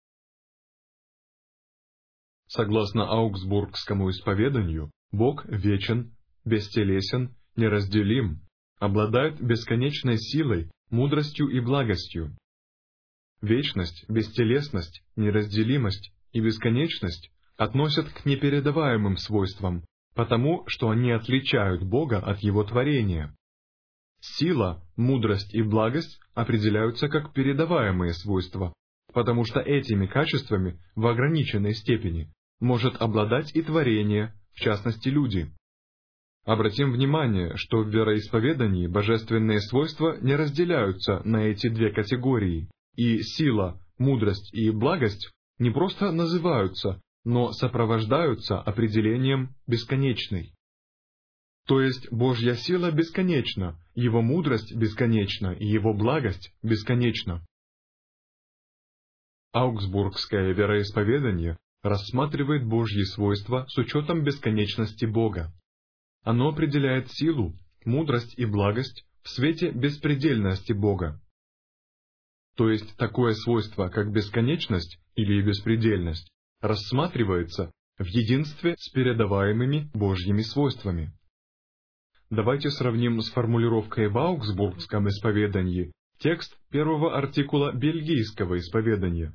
Согласно Аугсбургскому исповеданию, Бог вечен, бестелесен, неразделим, обладает бесконечной силой, мудростью и благостью. Вечность, бестелесность, неразделимость и бесконечность относят к непередаваемым свойствам, потому что они отличают Бога от Его творения. Сила, мудрость и благость определяются как передаваемые свойства, потому что этими качествами в ограниченной степени может обладать и творение, в частности люди. Обратим внимание, что в вероисповедании божественные свойства не разделяются на эти две категории, и сила, мудрость и благость не просто называются, но сопровождаются определением «бесконечный». То есть Божья сила бесконечна, Его мудрость бесконечна и Его благость бесконечна. Аугсбургское вероисповедание рассматривает Божьи свойства с учетом бесконечности Бога. Оно определяет силу, мудрость и благость в свете беспредельности Бога. То есть такое свойство, как бесконечность или беспредельность, рассматривается в единстве с передаваемыми Божьими свойствами. Давайте сравним с формулировкой в Аугсбургском исповедании текст первого артикула Бельгийского исповедания.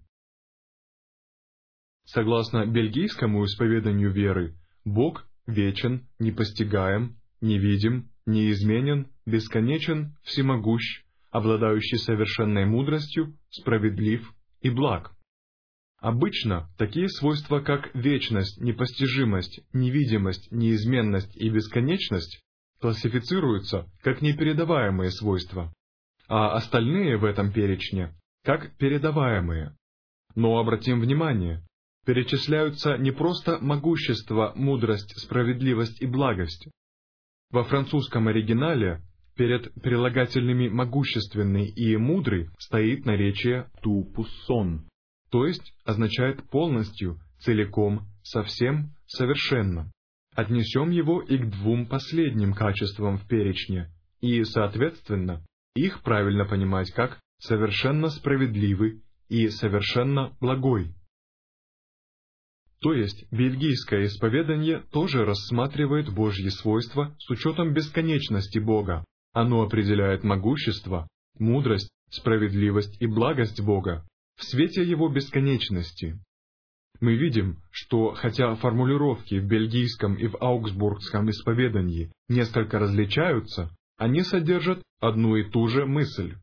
Согласно Бельгийскому исповеданию веры, Бог вечен, непостигаем, невидим, неизменен, бесконечен, всемогущ, обладающий совершенной мудростью, справедлив и благ. Обычно такие свойства, как вечность, непостижимость, невидимость, неизменность и бесконечность, классифицируются как непередаваемые свойства, а остальные в этом перечне как передаваемые. Но обратим внимание, перечисляются не просто могущество, мудрость, справедливость и благость. Во французском оригинале перед прилагательными «могущественный» и «мудрый» стоит наречие «tout puissant», то есть означает полностью, целиком, совсем, совершенно. Отнесем его и к двум последним качествам в перечне, и, соответственно, их правильно понимать как совершенно справедливый и совершенно благой. То есть бельгийское исповедание тоже рассматривает Божьи свойства с учетом бесконечности Бога. Оно определяет могущество, мудрость, справедливость и благость Бога в свете Его бесконечности. Мы видим, что хотя формулировки в бельгийском и в аугсбургском исповедании несколько различаются, они содержат одну и ту же мысль.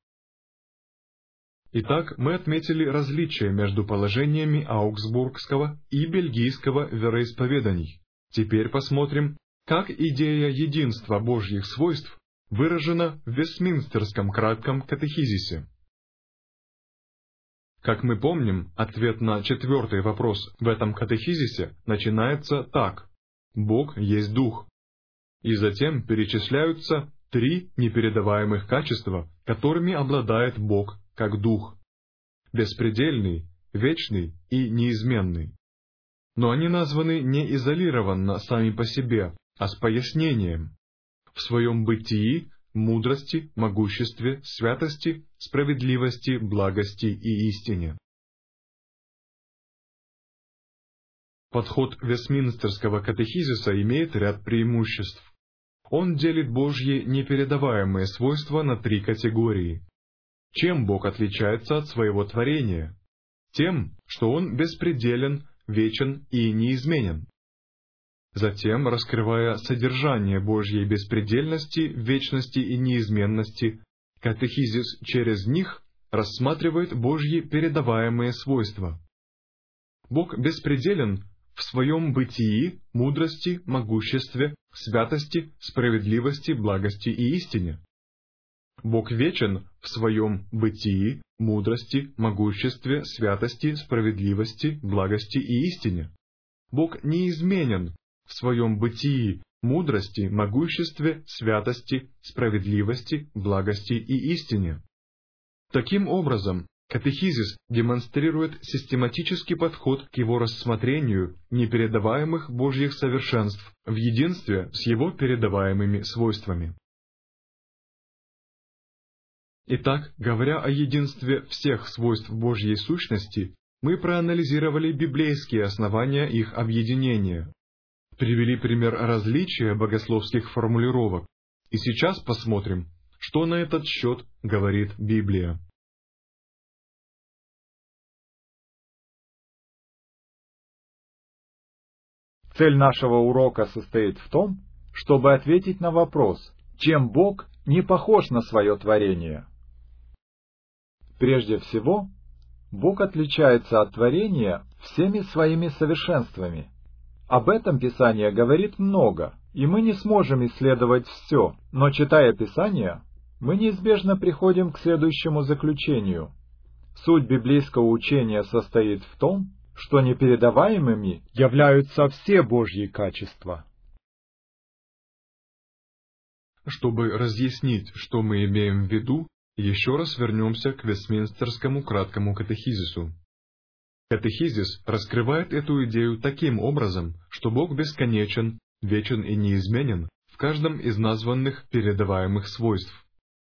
Итак, мы отметили различия между положениями аугсбургского и бельгийского вероисповеданий. Теперь посмотрим, как идея единства Божьих свойств выражена в Вестминстерском кратком катехизисе. Как мы помним, ответ на четвертый вопрос в этом катехизисе начинается так: «Бог есть Дух». И затем перечисляются три непередаваемых качества, которыми обладает Бог как Дух: беспредельный, вечный и неизменный. Но они названы не изолированно сами по себе, а с пояснением. в своем бытии, мудрости, могуществе, святости, справедливости, благости и истине. Подход Вестминстерского катехизиса имеет ряд преимуществ. Он делит Божьи непередаваемые свойства на три категории. Чем Бог отличается от своего творения? Тем, что Он беспределен, вечен и неизменен. Затем, раскрывая содержание Божьей беспредельности, вечности и неизменности, катехизис через них рассматривает Божьи передаваемые свойства. Бог беспределен в своем бытии, мудрости, могуществе, святости, справедливости, благости и истине. Бог вечен в своем бытии, мудрости, могуществе, святости, справедливости, благости и истине. Бог неизменен в своем бытии, мудрости, могуществе, святости, справедливости, благости и истине. Таким образом, катехизис демонстрирует систематический подход к его рассмотрению непередаваемых Божьих совершенств в единстве с его передаваемыми свойствами. Итак, говоря о единстве всех свойств Божьей сущности, мы проанализировали библейские основания их объединения, привели пример различия богословских формулировок, и сейчас посмотрим, что на этот счет говорит Библия. Цель нашего урока состоит в том, чтобы ответить на вопрос, чем Бог не похож на свое творение. Прежде всего, Бог отличается от творения всеми своими совершенствами. Об этом Писание говорит много, и мы не сможем исследовать все, но, читая Писание, мы неизбежно приходим к следующему заключению. Суть библейского учения состоит в том, что непередаваемыми являются все Божьи качества. Чтобы разъяснить, что мы имеем в виду, еще раз вернемся к Вестминстерскому краткому катехизису. Катехизис раскрывает эту идею таким образом, что Бог бесконечен, вечен и неизменен в каждом из названных передаваемых свойств.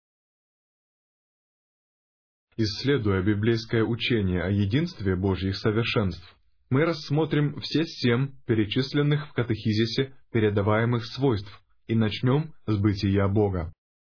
Исследуя библейское учение о единстве Божьих совершенств, мы рассмотрим все семь перечисленных в катехизисе передаваемых свойств и начнем с бытия Бога.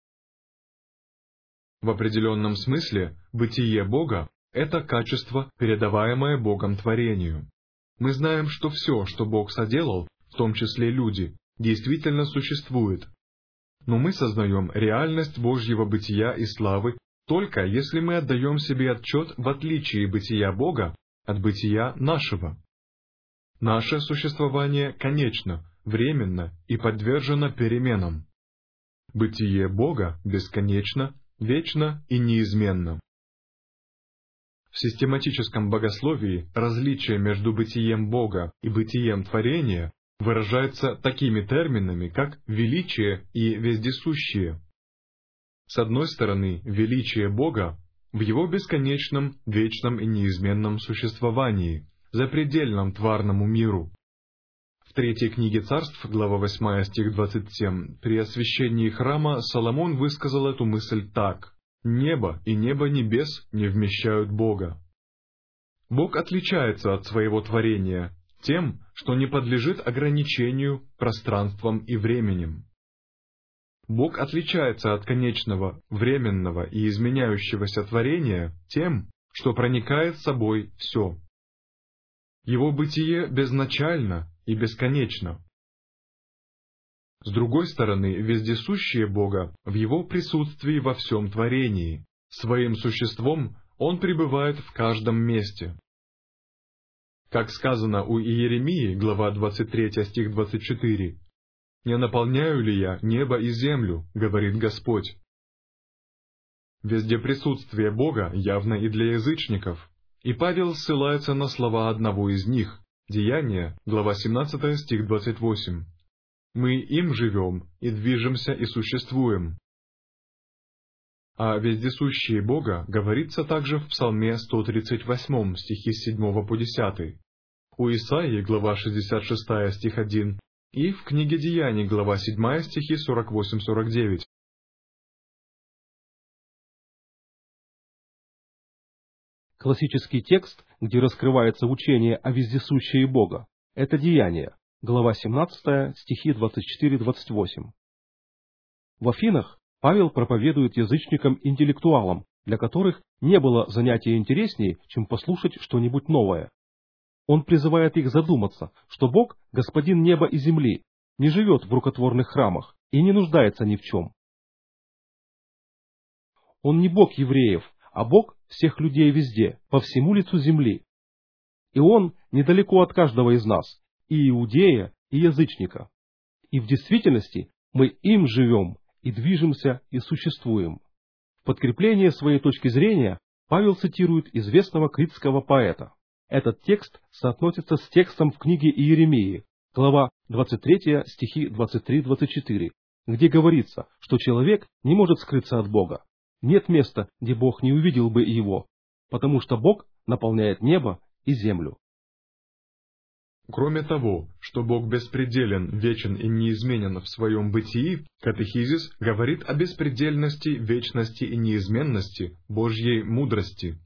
В определенном смысле, бытие Бога — это качество, передаваемое Богом творению. Мы знаем, что все, что Бог соделал, в том числе люди, действительно существует. Но мы сознаем реальность Божьего бытия и славы только если мы отдаем себе отчет в отличии бытия Бога от бытия нашего. Наше существование конечно, временно и подвержено переменам. Бытие Бога бесконечно, вечно и неизменно. В систематическом богословии различие между бытием Бога и бытием творения выражается такими терминами, как величие и вездесущее. С одной стороны, величие Бога в Его бесконечном, вечном и неизменном существовании, запредельном тварному миру. В третьей книге Царств, глава восьмая, стих двадцать семь, при освящении храма Соломон высказал эту мысль так: «Небо и небо небес не вмещают Бога». Бог отличается от своего творения тем, что не подлежит ограничению пространством и временем. Бог отличается от конечного, временного и изменяющегося творения тем, что проникает собой все. Его бытие безначально и бесконечно. С другой стороны, вездесущее Бога в Его присутствии во всем творении. Своим существом Он пребывает в каждом месте. Как сказано у Иеремии, глава двадцать три, стих двадцать четыре, «Не наполняю ли я небо и землю, говорит Господь». Везде присутствие Бога явно и для язычников, и Павел ссылается на слова одного из них, Деяния, глава семнадцать, стих двадцать восемь. «Мы им живем, и движемся, и существуем». О вездесущие Бога говорится также в Псалме сто тридцать восемь, стихи с седьмого по десятый, у Исаии, глава шестьдесят шесть, стих один, и в книге Деяний, глава седьмая, стихи сорок восемь сорок девять. Классический текст, где раскрывается учение о вездесущее Бога, это Деяния, глава семнадцатая, стихи двадцать четыре двадцать восемь. В Афинах Павел проповедует язычникам-интеллектуалам, для которых не было занятия интереснее, чем послушать что-нибудь новое. Он призывает их задуматься, что Бог, господин неба и земли, не живет в рукотворных храмах и не нуждается ни в чем. Он не Бог евреев, а Бог всех людей везде, по всему лицу земли. И Он недалеко от каждого из нас, и иудея, и язычника. И в действительности мы им живем, и движемся, и существуем. В подкрепление своей точки зрения Павел цитирует известного критского поэта. Этот текст соотносится с текстом в книге Иеремии, глава двадцать третья, стихи двадцать три двадцать четыре, где говорится, что человек не может скрыться от Бога. Нет места, где Бог не увидел бы его, потому что Бог наполняет небо и землю. Кроме того, что Бог беспределен, вечен и неизменен в своем бытии, катехизис говорит о беспредельности, вечности и неизменности Божьей мудрости.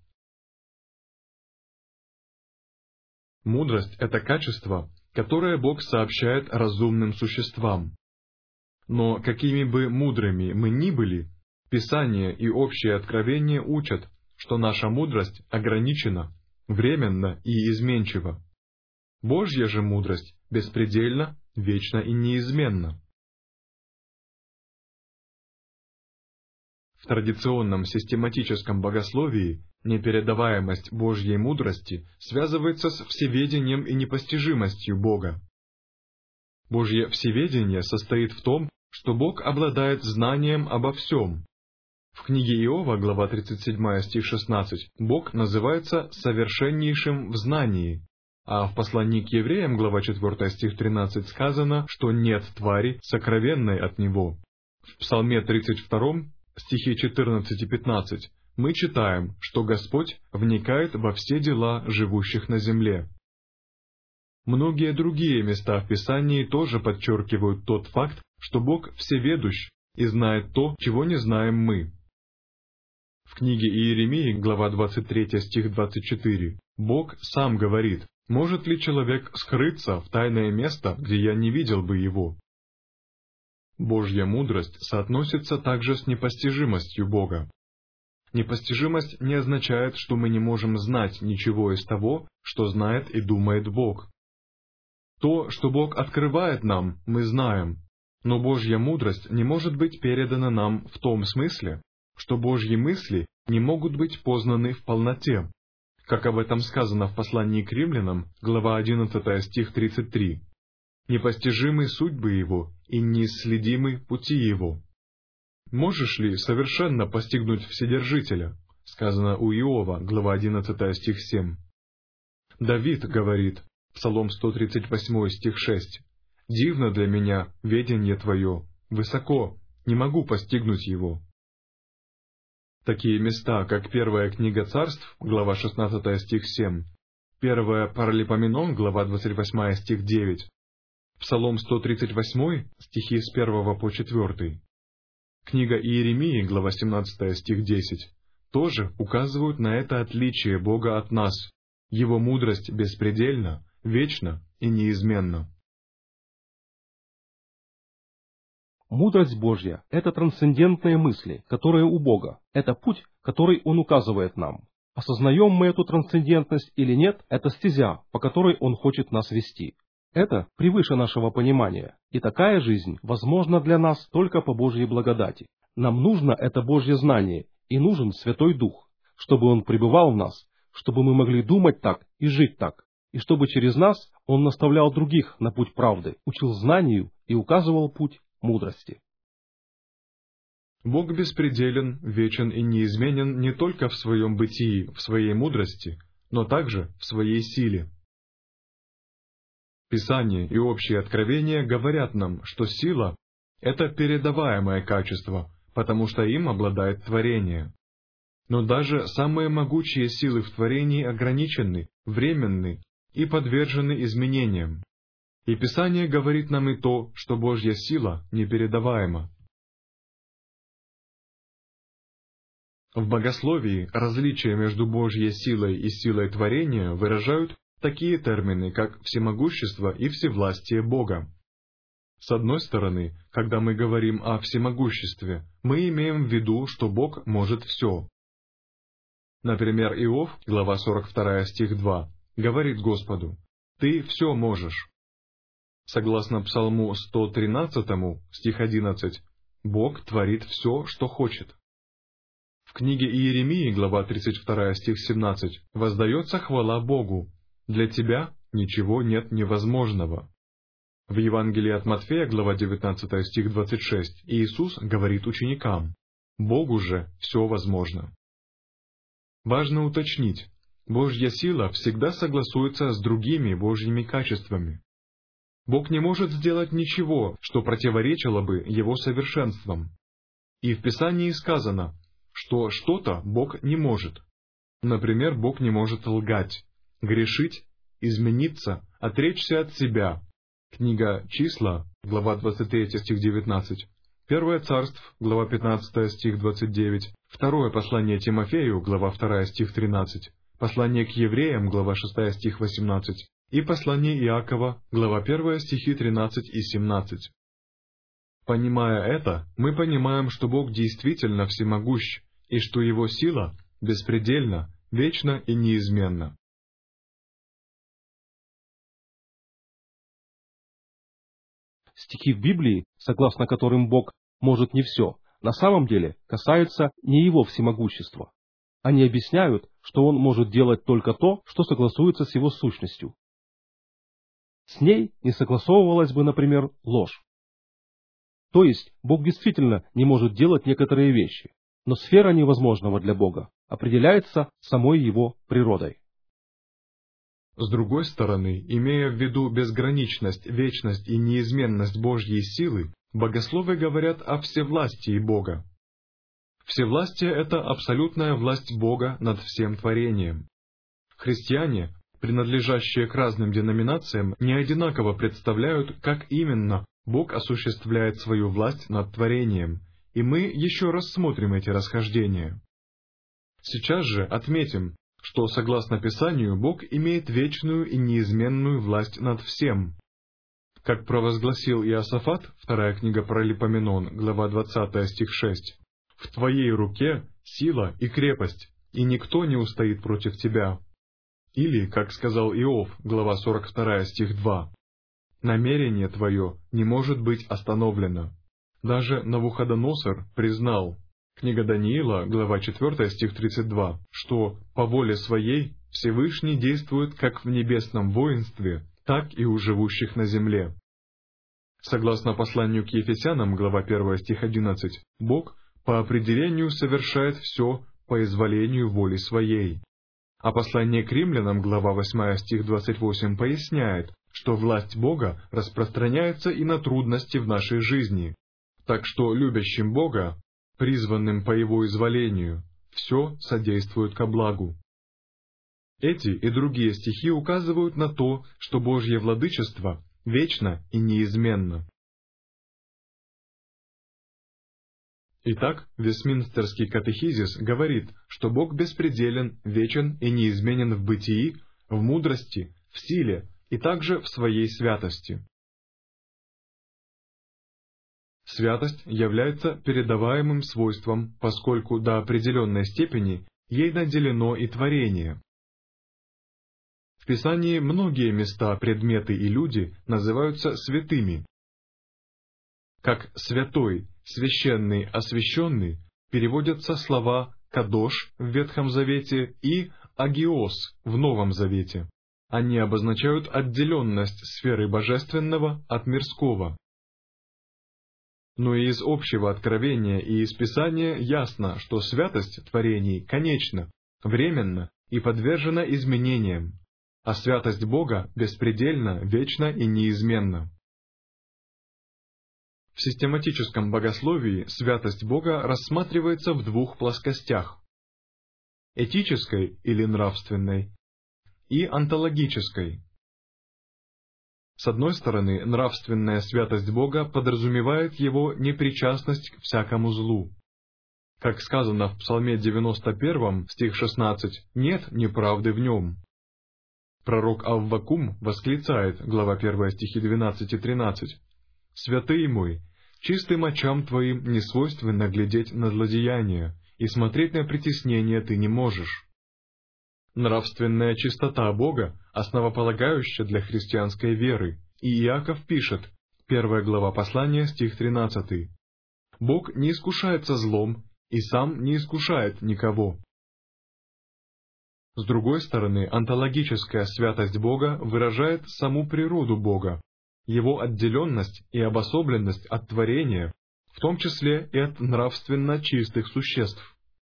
Мудрость – это качество, которое Бог сообщает разумным существам. Но какими бы мудрыми мы ни были, Писание и общее откровение учат, что наша мудрость ограничена, временна и изменчива. Божья же мудрость беспредельна, вечна и неизменна. В традиционном систематическом богословии непередаваемость Божьей мудрости связывается с всеведением и непостижимостью Бога. Божье всеведение состоит в том, что Бог обладает знанием обо всем. В книге Иова, глава тридцать семь, стих шестнадцать, Бог называется совершеннейшим в знании, а в послании к евреям, глава четыре, стих тринадцать, сказано, что нет твари, сокровенной от Него. В Псалме тридцать два, стихи четырнадцать и пятнадцать, мы читаем, что Господь вникает во все дела живущих на земле. Многие другие места в Писании тоже подчеркивают тот факт, что Бог всеведущ и знает то, чего не знаем мы. В книге Иеремии, глава двадцать три, стих двадцать четыре, Бог сам говорит: «Может ли человек скрыться в тайное место, где я не видел бы его?» Божья мудрость соотносится также с непостижимостью Бога. Непостижимость не означает, что мы не можем знать ничего из того, что знает и думает Бог. То, что Бог открывает нам, мы знаем, но Божья мудрость не может быть передана нам в том смысле, что Божьи мысли не могут быть познаны в полноте, как об этом сказано в послании к римлянам, глава одиннадцать, стих тридцать три. «Непостижимы судьбы Его и неисследимы пути Его». «Можешь ли совершенно постигнуть Вседержителя?» сказано у Иова, глава одиннадцать, стих семь. Давид говорит, Псалом сто тридцать восемь, стих шесть, «Дивно для меня ведение Твое, высоко, не могу постигнуть его». Такие места, как первая книга Царств, глава шестнадцать, стих семь, первая Паралипоменон, глава двадцать восемь, стих девять, Псалом сто тридцать восемь, стихи с первого по четвертый, книга Иеремии, глава семнадцать, стих десять, тоже указывают на это отличие Бога от нас. Его мудрость беспредельна, вечна и неизменна. Мудрость Божья – это трансцендентные мысли, которые у Бога. Это путь, который Он указывает нам. Осознаем мы эту трансцендентность или нет – это стезя, по которой Он хочет нас вести. Это превыше нашего понимания, и такая жизнь возможна для нас только по Божьей благодати. Нам нужно это Божье знание, и нужен Святой Дух, чтобы Он пребывал в нас, чтобы мы могли думать так и жить так, и чтобы через нас Он наставлял других на путь правды, учил знанию и указывал путь мудрости. Бог беспределен, вечен и неизменен не только в своем бытии, в своей мудрости, но также в своей силе. Писание и общие откровения говорят нам, что сила — это передаваемое качество, потому что им обладает творение. Но даже самые могучие силы в творении ограничены, временны и подвержены изменениям. И Писание говорит нам и то, что Божья сила непередаваема. В богословии различие между Божьей силой и силой творения выражают такие термины, как всемогущество и всевластие Бога. С одной стороны, когда мы говорим о всемогуществе, мы имеем в виду, что Бог может все. Например, Иов, глава сорок два, стих два, говорит Господу: «Ты все можешь». Согласно Псалму сто тринадцатому, стих одиннадцать, Бог творит все, что хочет. В книге Иеремии, глава тридцать два, стих семнадцать, воздается хвала Богу: «Для тебя ничего нет невозможного». В Евангелии от Матфея, глава девятнадцать, стих двадцать шесть, Иисус говорит ученикам: «Богу же все возможно». Важно уточнить, Божья сила всегда согласуется с другими Божьими качествами. Бог не может сделать ничего, что противоречило бы Его совершенствам. И в Писании сказано, что что-то Бог не может. Например, Бог не может лгать, грешить, измениться, отречься от себя. Книга Числа, глава двадцать три, стих девятнадцать. Первое Царств, глава пятнадцать, стих двадцать девять. Второе послание Тимофею, глава два, стих тринадцать. Послание к евреям, глава шесть, стих восемнадцать. И послание Иакова, глава первая, стихи тринадцать и семнадцать. Понимая это, мы понимаем, что Бог действительно всемогущ, и что Его сила беспредельна, вечна и неизменна. Стихи в Библии, согласно которым Бог может не все, на самом деле касаются не Его всемогущества. Они объясняют, что Он может делать только то, что согласуется с Его сущностью. С ней не согласовывалась бы, например, ложь. То есть, Бог действительно не может делать некоторые вещи, но сфера невозможного для Бога определяется самой Его природой. С другой стороны, имея в виду безграничность, вечность и неизменность Божьей силы, богословы говорят о всевластии Бога. Всевластие — это абсолютная власть Бога над всем творением. Христиане, принадлежащие к разным деноминациям, не одинаково представляют, как именно Бог осуществляет свою власть над творением, и мы еще рассмотрим эти расхождения. Сейчас же отметим, что, согласно Писанию, Бог имеет вечную и неизменную власть над всем. Как провозгласил Иосафат, вторая книга Паралипоменон, глава двадцать, стих шесть, «В твоей руке сила и крепость, и никто не устоит против тебя». Или, как сказал Иов, глава сорок два, стих два, «Намерение твое не может быть остановлено». Даже Навуходоносор признал, книга Даниила, глава четвёртая, стих тридцать два, что по воле своей Всевышний действует как в небесном воинстве, так и у живущих на земле. Согласно посланию к Ефесянам, глава первая, стих одиннадцать, Бог по определению совершает все по изволению воли своей. А послание к Римлянам, глава восьмая, стих двадцать восемь, поясняет, что власть Бога распространяется и на трудности в нашей жизни. Так что любящим Бога, призванным по Его изволению, все содействует ко благу. Эти и другие стихи указывают на то, что Божье владычество вечно и неизменно. Итак, Вестминстерский катехизис говорит, что Бог беспределен, вечен и неизменен в бытии, в мудрости, в силе и также в своей святости. Святость является передаваемым свойством, поскольку до определенной степени ей наделено и творение. В Писании многие места, предметы и люди называются святыми. Как «святой», «священный», «освященный» переводятся слова «кадош» в Ветхом Завете и «агиос» в Новом Завете. Они обозначают отделенность сферы божественного от мирского. Но и из общего откровения и из Писания ясно, что святость творений конечна, временна и подвержена изменениям, а святость Бога беспредельна, вечна и неизменна. В систематическом богословии святость Бога рассматривается в двух плоскостях – этической или нравственной и онтологической. С одной стороны, нравственная святость Бога подразумевает Его непричастность к всякому злу. Как сказано в Псалме девяносто первом, стих шестнадцать, «Нет неправды в нем». Пророк Аввакум восклицает, глава первая, стихи двенадцать и тринадцать, «Святый мой, чистым очам твоим не свойственно глядеть на злодеяния, и смотреть на притеснение ты не можешь». Нравственная чистота Бога основополагающая для христианской веры, и Иаков пишет, первая глава послания, стих тринадцатый, «Бог не искушается злом, и сам не искушает никого». С другой стороны, онтологическая святость Бога выражает саму природу Бога, Его отделенность и обособленность от творения, в том числе и от нравственно чистых существ.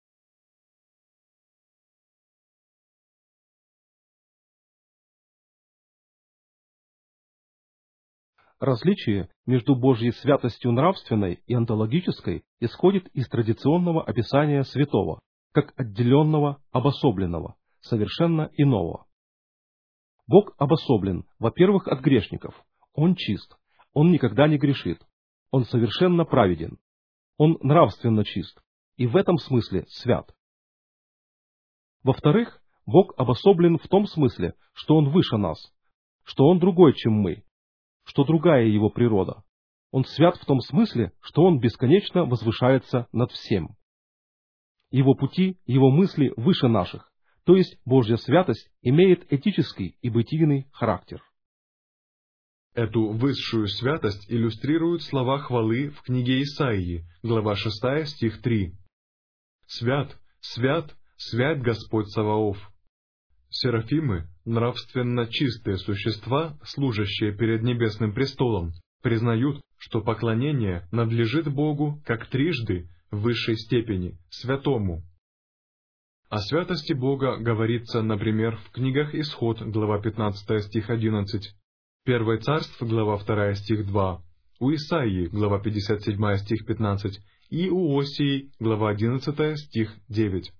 Различие между Божьей святостью нравственной и онтологической исходит из традиционного описания святого, как отделенного, обособленного, совершенно иного. Бог обособлен, во-первых, от грешников. Он чист, Он никогда не грешит, Он совершенно праведен, Он нравственно чист, и в этом смысле свят. Во-вторых, Бог обособлен в том смысле, что Он выше нас, что Он другой, чем мы, что другая Его природа. Он свят в том смысле, что Он бесконечно возвышается над всем. Его пути, Его мысли выше наших, то есть Божья святость имеет этический и бытийный характер. Эту высшую святость иллюстрируют слова хвалы в книге Исаии, глава шестая, стих три. «Свят, свят, свят Господь Саваоф». Серафимы, нравственно чистые существа, служащие перед небесным престолом, признают, что поклонение надлежит Богу как трижды в высшей степени, святому. О святости Бога говорится, например, в книгах Исход, глава пятнадцатая, стих одиннадцать, Первое Царство, глава вторая, стих два, у Исаии, глава пятьдесят седьмая, стих пятнадцать, и у Осии, глава одиннадцатая, стих девять.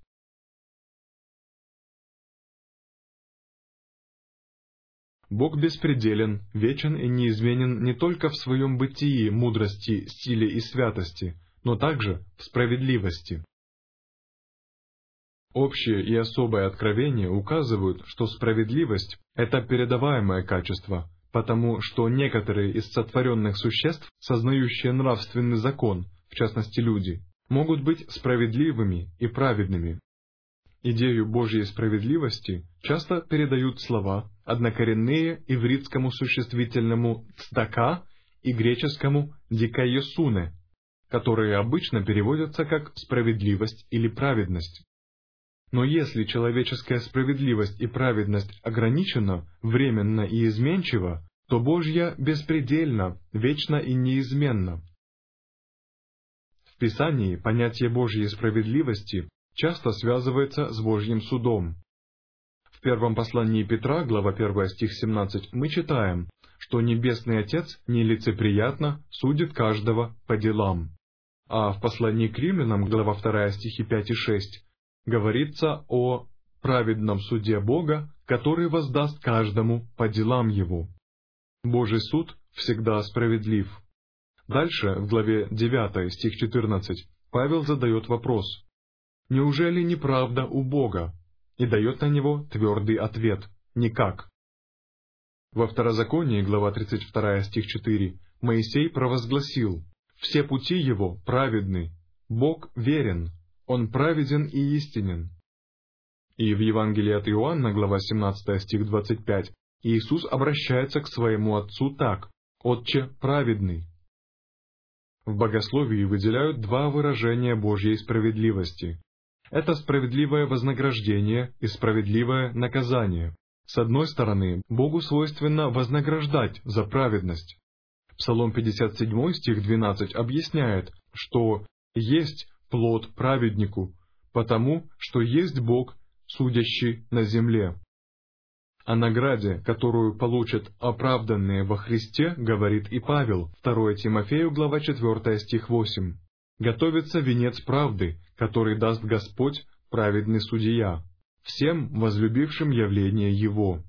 Бог беспределен, вечен и неизменен не только в своем бытии, мудрости, силе и святости, но также в справедливости. Общее и особое откровение указывают, что справедливость – это передаваемое качество, потому что некоторые из сотворенных существ, сознающие нравственный закон, в частности люди, могут быть справедливыми и праведными. Идею Божьей справедливости часто передают слова, однокоренные ивритскому существительному «цдака» и греческому «дикайосуне», которые обычно переводятся как «справедливость» или «праведность». Но если человеческая справедливость и праведность ограничена, временно и изменчива, то Божья беспредельна, вечна и неизменна. В Писании понятие Божьей справедливости часто связывается с Божьим судом. В первом послании Петра, глава первая, стих семнадцать, мы читаем, что Небесный Отец нелицеприятно судит каждого по делам. А в послании к Римлянам, глава вторая, стихи пять и шесть, говорится о праведном суде Бога, который воздаст каждому по делам его. Божий суд всегда справедлив. Дальше, в главе девятой, стих четырнадцать, Павел задает вопрос: «Неужели неправда у Бога?» и дает на него твердый ответ: «Никак». Во Второзаконии, глава тридцать вторая, стих четыре, Моисей провозгласил: «Все пути его праведны, Бог верен, Он праведен и истинен». И в Евангелии от Иоанна, глава семнадцатая, стих двадцать пять, Иисус обращается к своему Отцу так: «Отче праведный». В богословии выделяют два выражения Божьей справедливости. Это справедливое вознаграждение и справедливое наказание. С одной стороны, Богу свойственно вознаграждать за праведность. Псалом пятьдесят семь, стих двенадцать объясняет, что «есть плод праведнику, потому что есть Бог, судящий на земле». О награде, которую получат оправданные во Христе, говорит и Павел, второе Тимофею, глава четвертая, стих восемь. «Готовится венец правды, который даст Господь, праведный судья, всем возлюбившим явление Его».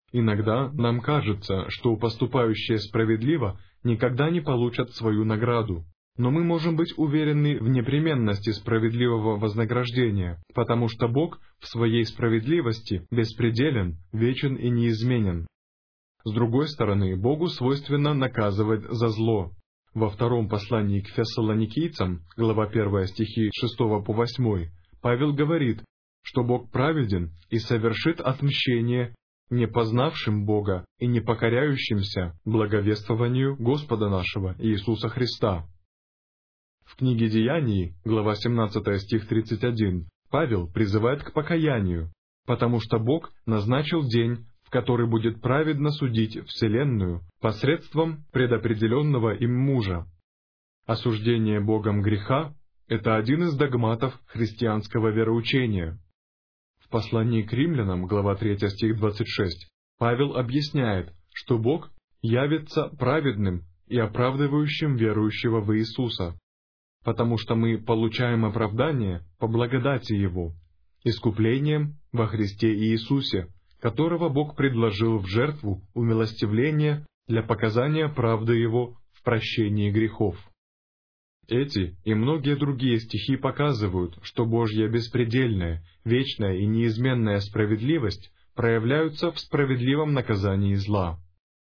Иногда нам кажется, что поступающие справедливо никогда не получат свою награду. Но мы можем быть уверены в непременности справедливого вознаграждения, потому что Бог в своей справедливости беспределен, вечен и неизменен. С другой стороны, Богу свойственно наказывать за зло. Во втором послании к Фессалоникийцам, глава первая, стихи с шестого по восьмой, Павел говорит, что Бог праведен и совершит отмщение не познавшим Бога и не покоряющимся благовествованию Господа нашего Иисуса Христа. В книге Деяний, глава семнадцатая, стих тридцать один, Павел призывает к покаянию, потому что Бог назначил день, в который будет праведно судить вселенную посредством предопределенного им мужа. Осуждение Богом греха – это один из догматов христианского вероучения. В послании к римлянам, глава третья, стих двадцать шесть, Павел объясняет, что Бог явится праведным и оправдывающим верующего в Иисуса, потому что мы получаем оправдание по благодати Его, искуплением во Христе Иисусе, которого Бог предложил в жертву умилостивления для показания правды Его в прощении грехов. Эти и многие другие стихи показывают, что Божья беспредельная, вечная и неизменная справедливость проявляются в справедливом наказании зла.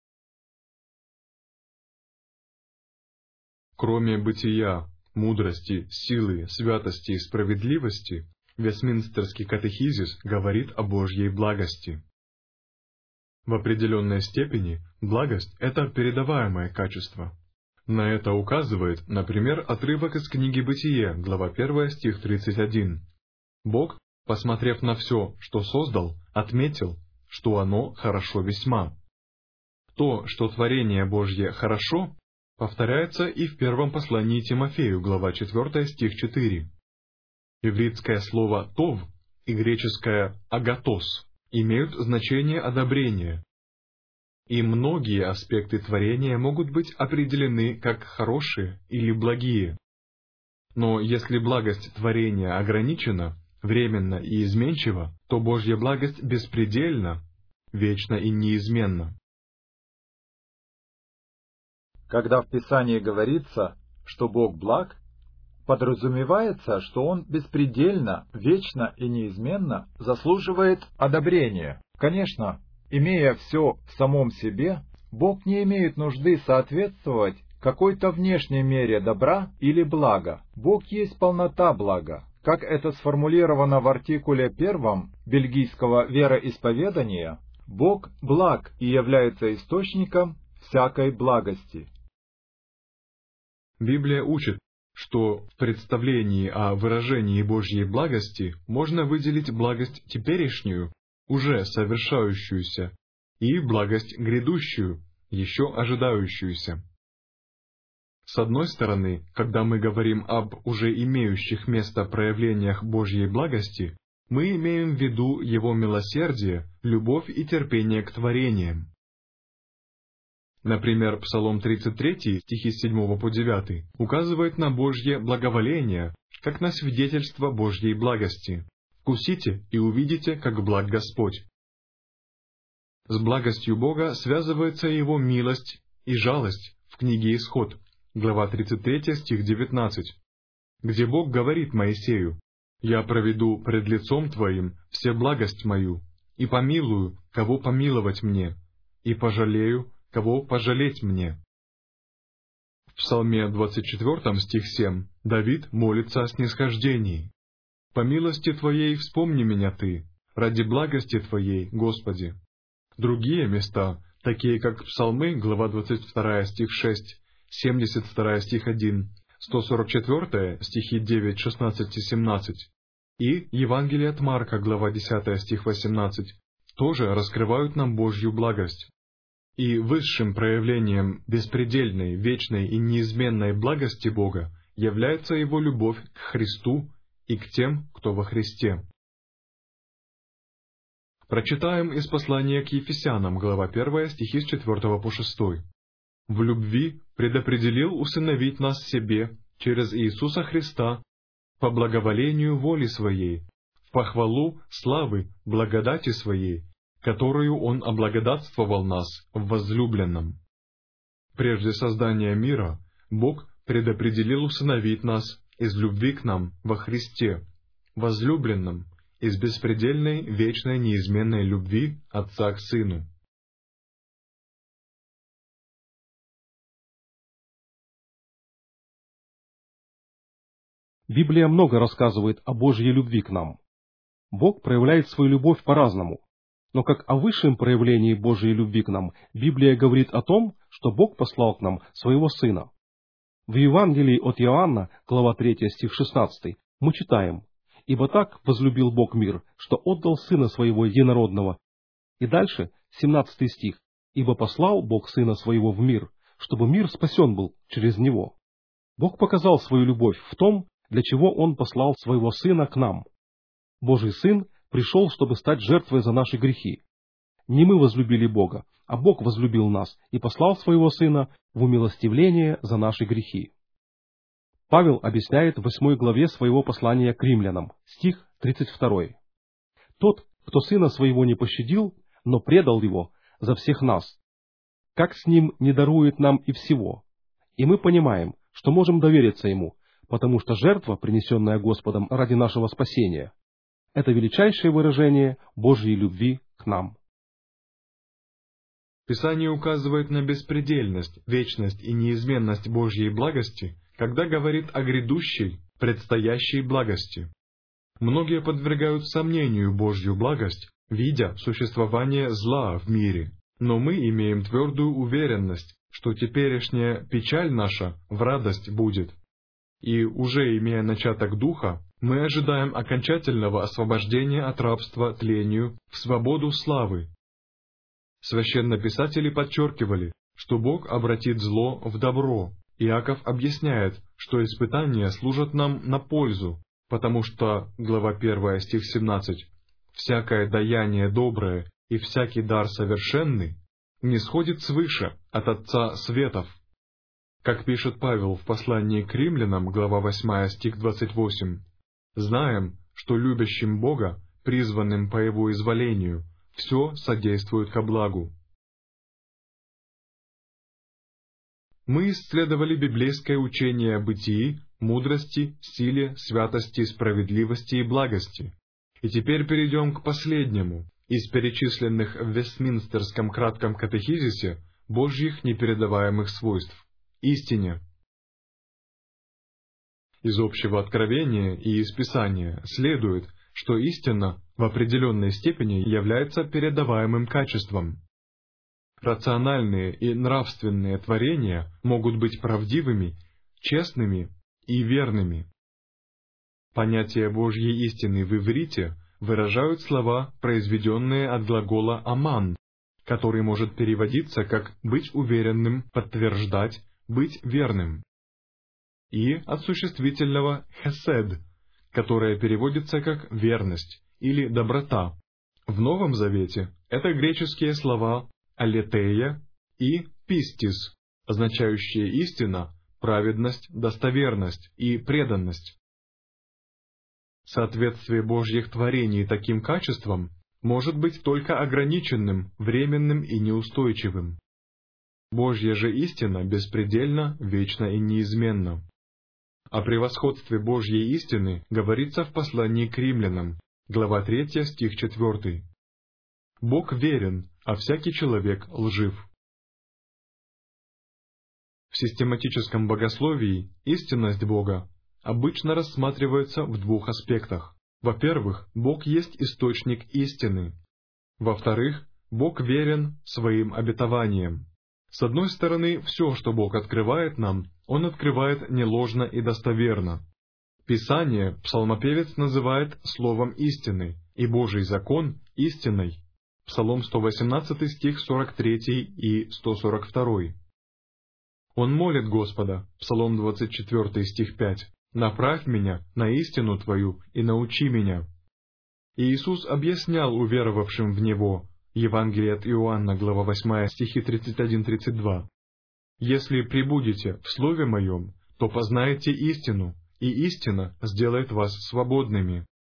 Кроме бытия, мудрости, силы, святости и справедливости, Вестминстерский катехизис говорит о Божьей благости. В определенной степени благость – это передаваемое качество. На это указывает, например, отрывок из книги «Бытие», глава первая, стих тридцать один. Бог, посмотрев на все, что создал, отметил, что оно хорошо весьма. То, что творение Божье хорошо, повторяется и в первом послании Тимофею, глава четвёртая, стих четыре. Ивритское слово «тов» и греческое «агатос» имеют значение одобрения, и многие аспекты творения могут быть определены как хорошие или благие. Но если благость творения ограничена, временна и изменчива, то Божья благость беспредельна, вечна и неизменна. Когда в Писании говорится, что Бог благ, подразумевается, что Он беспредельно, вечно и неизменно заслуживает одобрения. Конечно, имея все в самом себе, Бог не имеет нужды соответствовать какой-то внешней мере добра или блага. Бог есть полнота блага, как это сформулировано в артикуле первом бельгийского вероисповедания. Бог благ и является источником всякой благости. Библия учит, что в представлении о выражении Божьей благости можно выделить благость теперешнюю, уже совершающуюся, и благость грядущую, еще ожидающуюся. С одной стороны, когда мы говорим об уже имеющих место проявлениях Божьей благости, мы имеем в виду Его милосердие, любовь и терпение к творениям. Например, Псалом тридцать три, стихи с седьмого по девятый, указывает на Божье благоволение, как на свидетельство Божьей благости. «Вкусите и увидите, как благ Господь». С благостью Бога связывается Его милость и жалость в книге Исход, глава тридцать три, стих девятнадцать, где Бог говорит Моисею: «Я проведу пред лицом Твоим все благость мою, и помилую, кого помиловать мне, и пожалею, кого пожалеть мне». В Псалме двадцать четыре, стих семь, Давид молится о снисхождении. «По милости Твоей вспомни меня Ты, ради благости Твоей, Господи». Другие места, такие как Псалмы, глава двадцать два, стих шесть, семьдесят два, стих один, сто сорок четыре, стихи девять, шестнадцать и семнадцать, и Евангелие от Марка, глава десятая, стих восемнадцать, тоже раскрывают нам Божью благость. И высшим проявлением беспредельной, вечной и неизменной благости Бога является Его любовь к Христу и к тем, кто во Христе. Прочитаем из послания к Ефесянам, глава первая, стихи с четвёртого по шестой. «В любви предопределил усыновить нас себе через Иисуса Христа по благоволению воли Своей, в похвалу славы благодати Своей, которую Он облагодатствовал нас в возлюбленном. Прежде создания мира Бог предопределил усыновить нас из любви к нам во Христе, возлюбленном, из беспредельной, вечной, неизменной любви Отца к Сыну. Библия много рассказывает о Божьей любви к нам. Бог проявляет свою любовь по-разному. Но как о высшем проявлении Божьей любви к нам, Библия говорит о том, что Бог послал к нам Своего Сына. В Евангелии от Иоанна, глава третья, стих шестнадцатый, мы читаем: «Ибо так возлюбил Бог мир, что отдал Сына Своего Единородного». И дальше, семнадцатый стих, «Ибо послал Бог Сына Своего в мир, чтобы мир спасен был через Него». Бог показал свою любовь в том, для чего Он послал Своего Сына к нам. Божий Сын пришел, чтобы стать жертвой за наши грехи. Не мы возлюбили Бога, а Бог возлюбил нас и послал Своего Сына в умилостивление за наши грехи. Павел объясняет в восьмой главе своего послания к римлянам, стих тридцать два. «Тот, кто Сына Своего не пощадил, но предал Его за всех нас, как с Ним не дарует нам и всего? И мы понимаем, что можем довериться Ему, потому что жертва, принесенная Господом ради нашего спасения, это величайшее выражение Божьей любви к нам». Писание указывает на беспредельность, вечность и неизменность Божьей благости, когда говорит о грядущей, предстоящей благости. Многие подвергают сомнению Божью благость, видя существование зла в мире, но мы имеем твердую уверенность, что теперешняя печаль наша в радость будет. И уже имея начаток Духа, мы ожидаем окончательного освобождения от рабства тлению в свободу славы. Священнописатели подчеркивали, что Бог обратит зло в добро. Иаков объясняет, что испытания служат нам на пользу, потому что, глава первая, стих семнадцать, «Всякое даяние доброе и всякий дар совершенный нисходит свыше от Отца светов». Как пишет Павел в послании к римлянам, глава восьмая, стих двадцать восемь, «Знаем, что любящим Бога, призванным по Его изволению, все содействует ко благу». Мы исследовали библейское учение о бытии, мудрости, силе, святости, справедливости и благости. И теперь перейдем к последнему из перечисленных в Вестминстерском кратком катехизисе Божьих непередаваемых свойств — истине. Из общего откровения и из Писания следует, что истина в определенной степени является передаваемым качеством. Рациональные и нравственные творения могут быть правдивыми, честными и верными. Понятие Божьей истины в иврите выражают слова, произведенные от глагола «аман», который может переводиться как «быть уверенным», «подтверждать», «быть верным», и от существительного «хесед», которое переводится как «верность» или «доброта». В Новом Завете это греческие слова «алетея» и «пистис», означающие истина, праведность, достоверность и преданность. Соответствие Божьих творений таким качествам может быть только ограниченным, временным и неустойчивым. Божья же истина беспредельна, вечна и неизменна. О превосходстве Божьей истины говорится в послании к римлянам, глава третья, стих четвертый. «Бог верен, а всякий человек лжив». В систематическом богословии истинность Бога обычно рассматривается в двух аспектах. Во-первых, Бог есть источник истины. Во-вторых, Бог верен своим обетованиям. С одной стороны, все, что Бог открывает нам, Он открывает не ложно и достоверно. Писание псалмопевец называет словом истины, и Божий закон — истиной. Псалом сто восемнадцатый, стих сорок третий и сто сорок второй. Он молит Господа, Псалом двадцать четвертый, стих пять, «Направь меня на истину Твою и научи меня». И Иисус объяснял уверовавшим в Него, Евангелие от Иоанна, глава восьмая, стихи тридцать один тридцать два, «Если пребудете в Слове Моем, то познаете истину, и истина сделает вас свободными».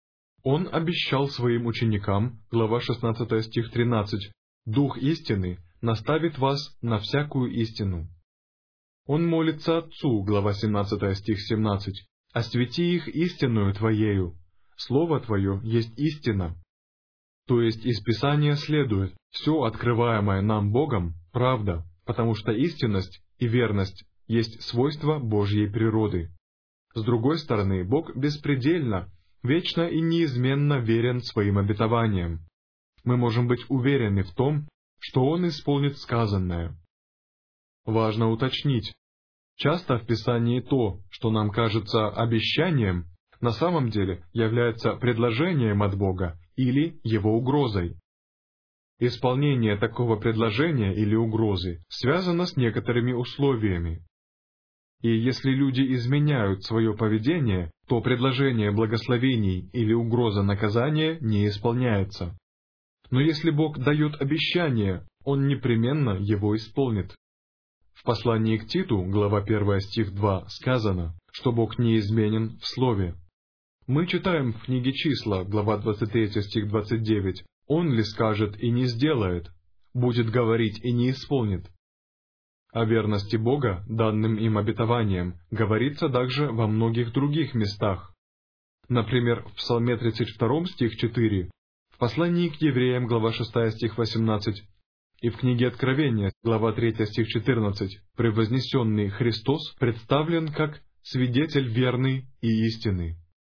Он обещал своим ученикам, глава шестнадцатая, стих тринадцать, «Дух истины наставит вас на всякую истину». Он молится Отцу, глава семнадцатая, стих семнадцать, «Освети их истинную Твоею, Слово Твое есть истина». То есть из Писания следует, все открываемое нам Богом – правда, потому что истинность и верность есть свойства Божьей природы. С другой стороны, Бог беспредельно, вечно и неизменно верен своим обетованиям. Мы можем быть уверены в том, что Он исполнит сказанное. Важно уточнить, часто в Писании то, что нам кажется обещанием, на самом деле является предложением от Бога или Его угрозой. Исполнение такого предложения или угрозы связано с некоторыми условиями. И если люди изменяют свое поведение, то предложение благословений или угроза наказания не исполняется. Но если Бог дает обещание, Он непременно его исполнит. В послании к Титу, глава первая, стих два, сказано, что Бог неизменен в слове. Мы читаем в книге Числа, глава двадцать третья, стих двадцать девять, «Он ли скажет и не сделает, будет говорить и не исполнит». О верности Бога, данным им обетованиям, говорится также во многих других местах. Например, в Псалме тридцать два, стих четыре, в послании к евреям, глава шестая, стих восемнадцать, и в книге Откровения, глава третья, стих четырнадцать, превознесенный Христос представлен как свидетель верный и истинный.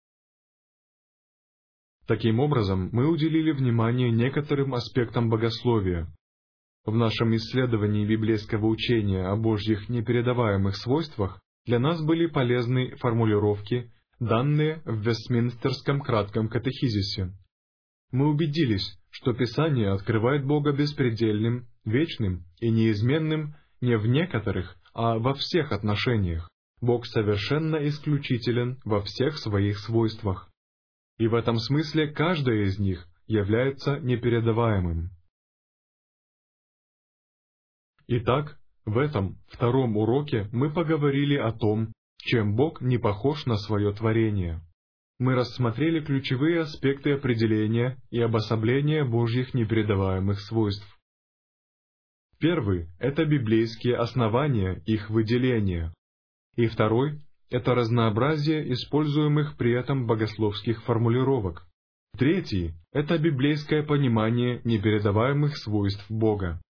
Таким образом, мы уделили внимание некоторым аспектам богословия. В нашем исследовании библейского учения о Божьих непередаваемых свойствах для нас были полезны формулировки, данные в Вестминстерском кратком катехизисе. Мы убедились, что Писание открывает Бога беспредельным, вечным и неизменным не в некоторых, а во всех отношениях. Бог совершенно исключителен во всех своих свойствах. И в этом смысле каждое из них является непередаваемым. Итак, в этом втором уроке мы поговорили о том, чем Бог не похож на свое творение. Мы рассмотрели ключевые аспекты определения и обособления Божьих непередаваемых свойств. Первый – это библейские основания их выделения. И второй – это разнообразие используемых при этом богословских формулировок. Третий – это библейское понимание непередаваемых свойств Бога.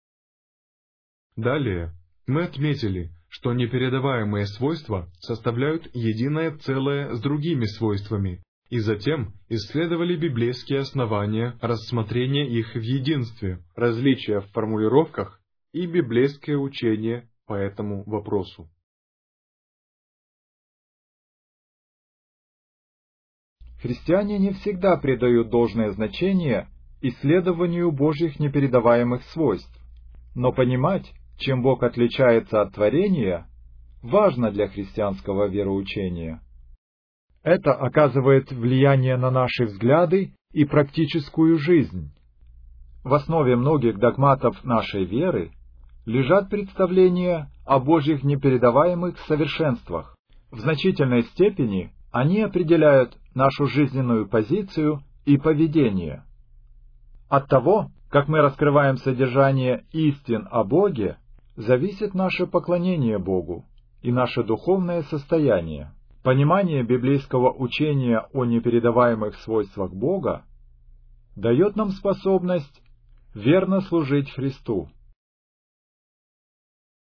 Далее мы отметили, что непередаваемые свойства составляют единое целое с другими свойствами, и затем исследовали библейские основания рассмотрения их в единстве, различия в формулировках и библейское учение по этому вопросу. Христиане не всегда придают должное значение исследованию Божьих непередаваемых свойств, но понимать, чем Бог отличается от творения, важно для христианского вероучения. Это оказывает влияние на наши взгляды и практическую жизнь. В основе многих догматов нашей веры лежат представления о Божьих непередаваемых совершенствах. В значительной степени они определяют нашу жизненную позицию и поведение. От того, как мы раскрываем содержание истин о Боге, зависит наше поклонение Богу и наше духовное состояние. Понимание библейского учения о непередаваемых свойствах Бога дает нам способность верно служить Христу.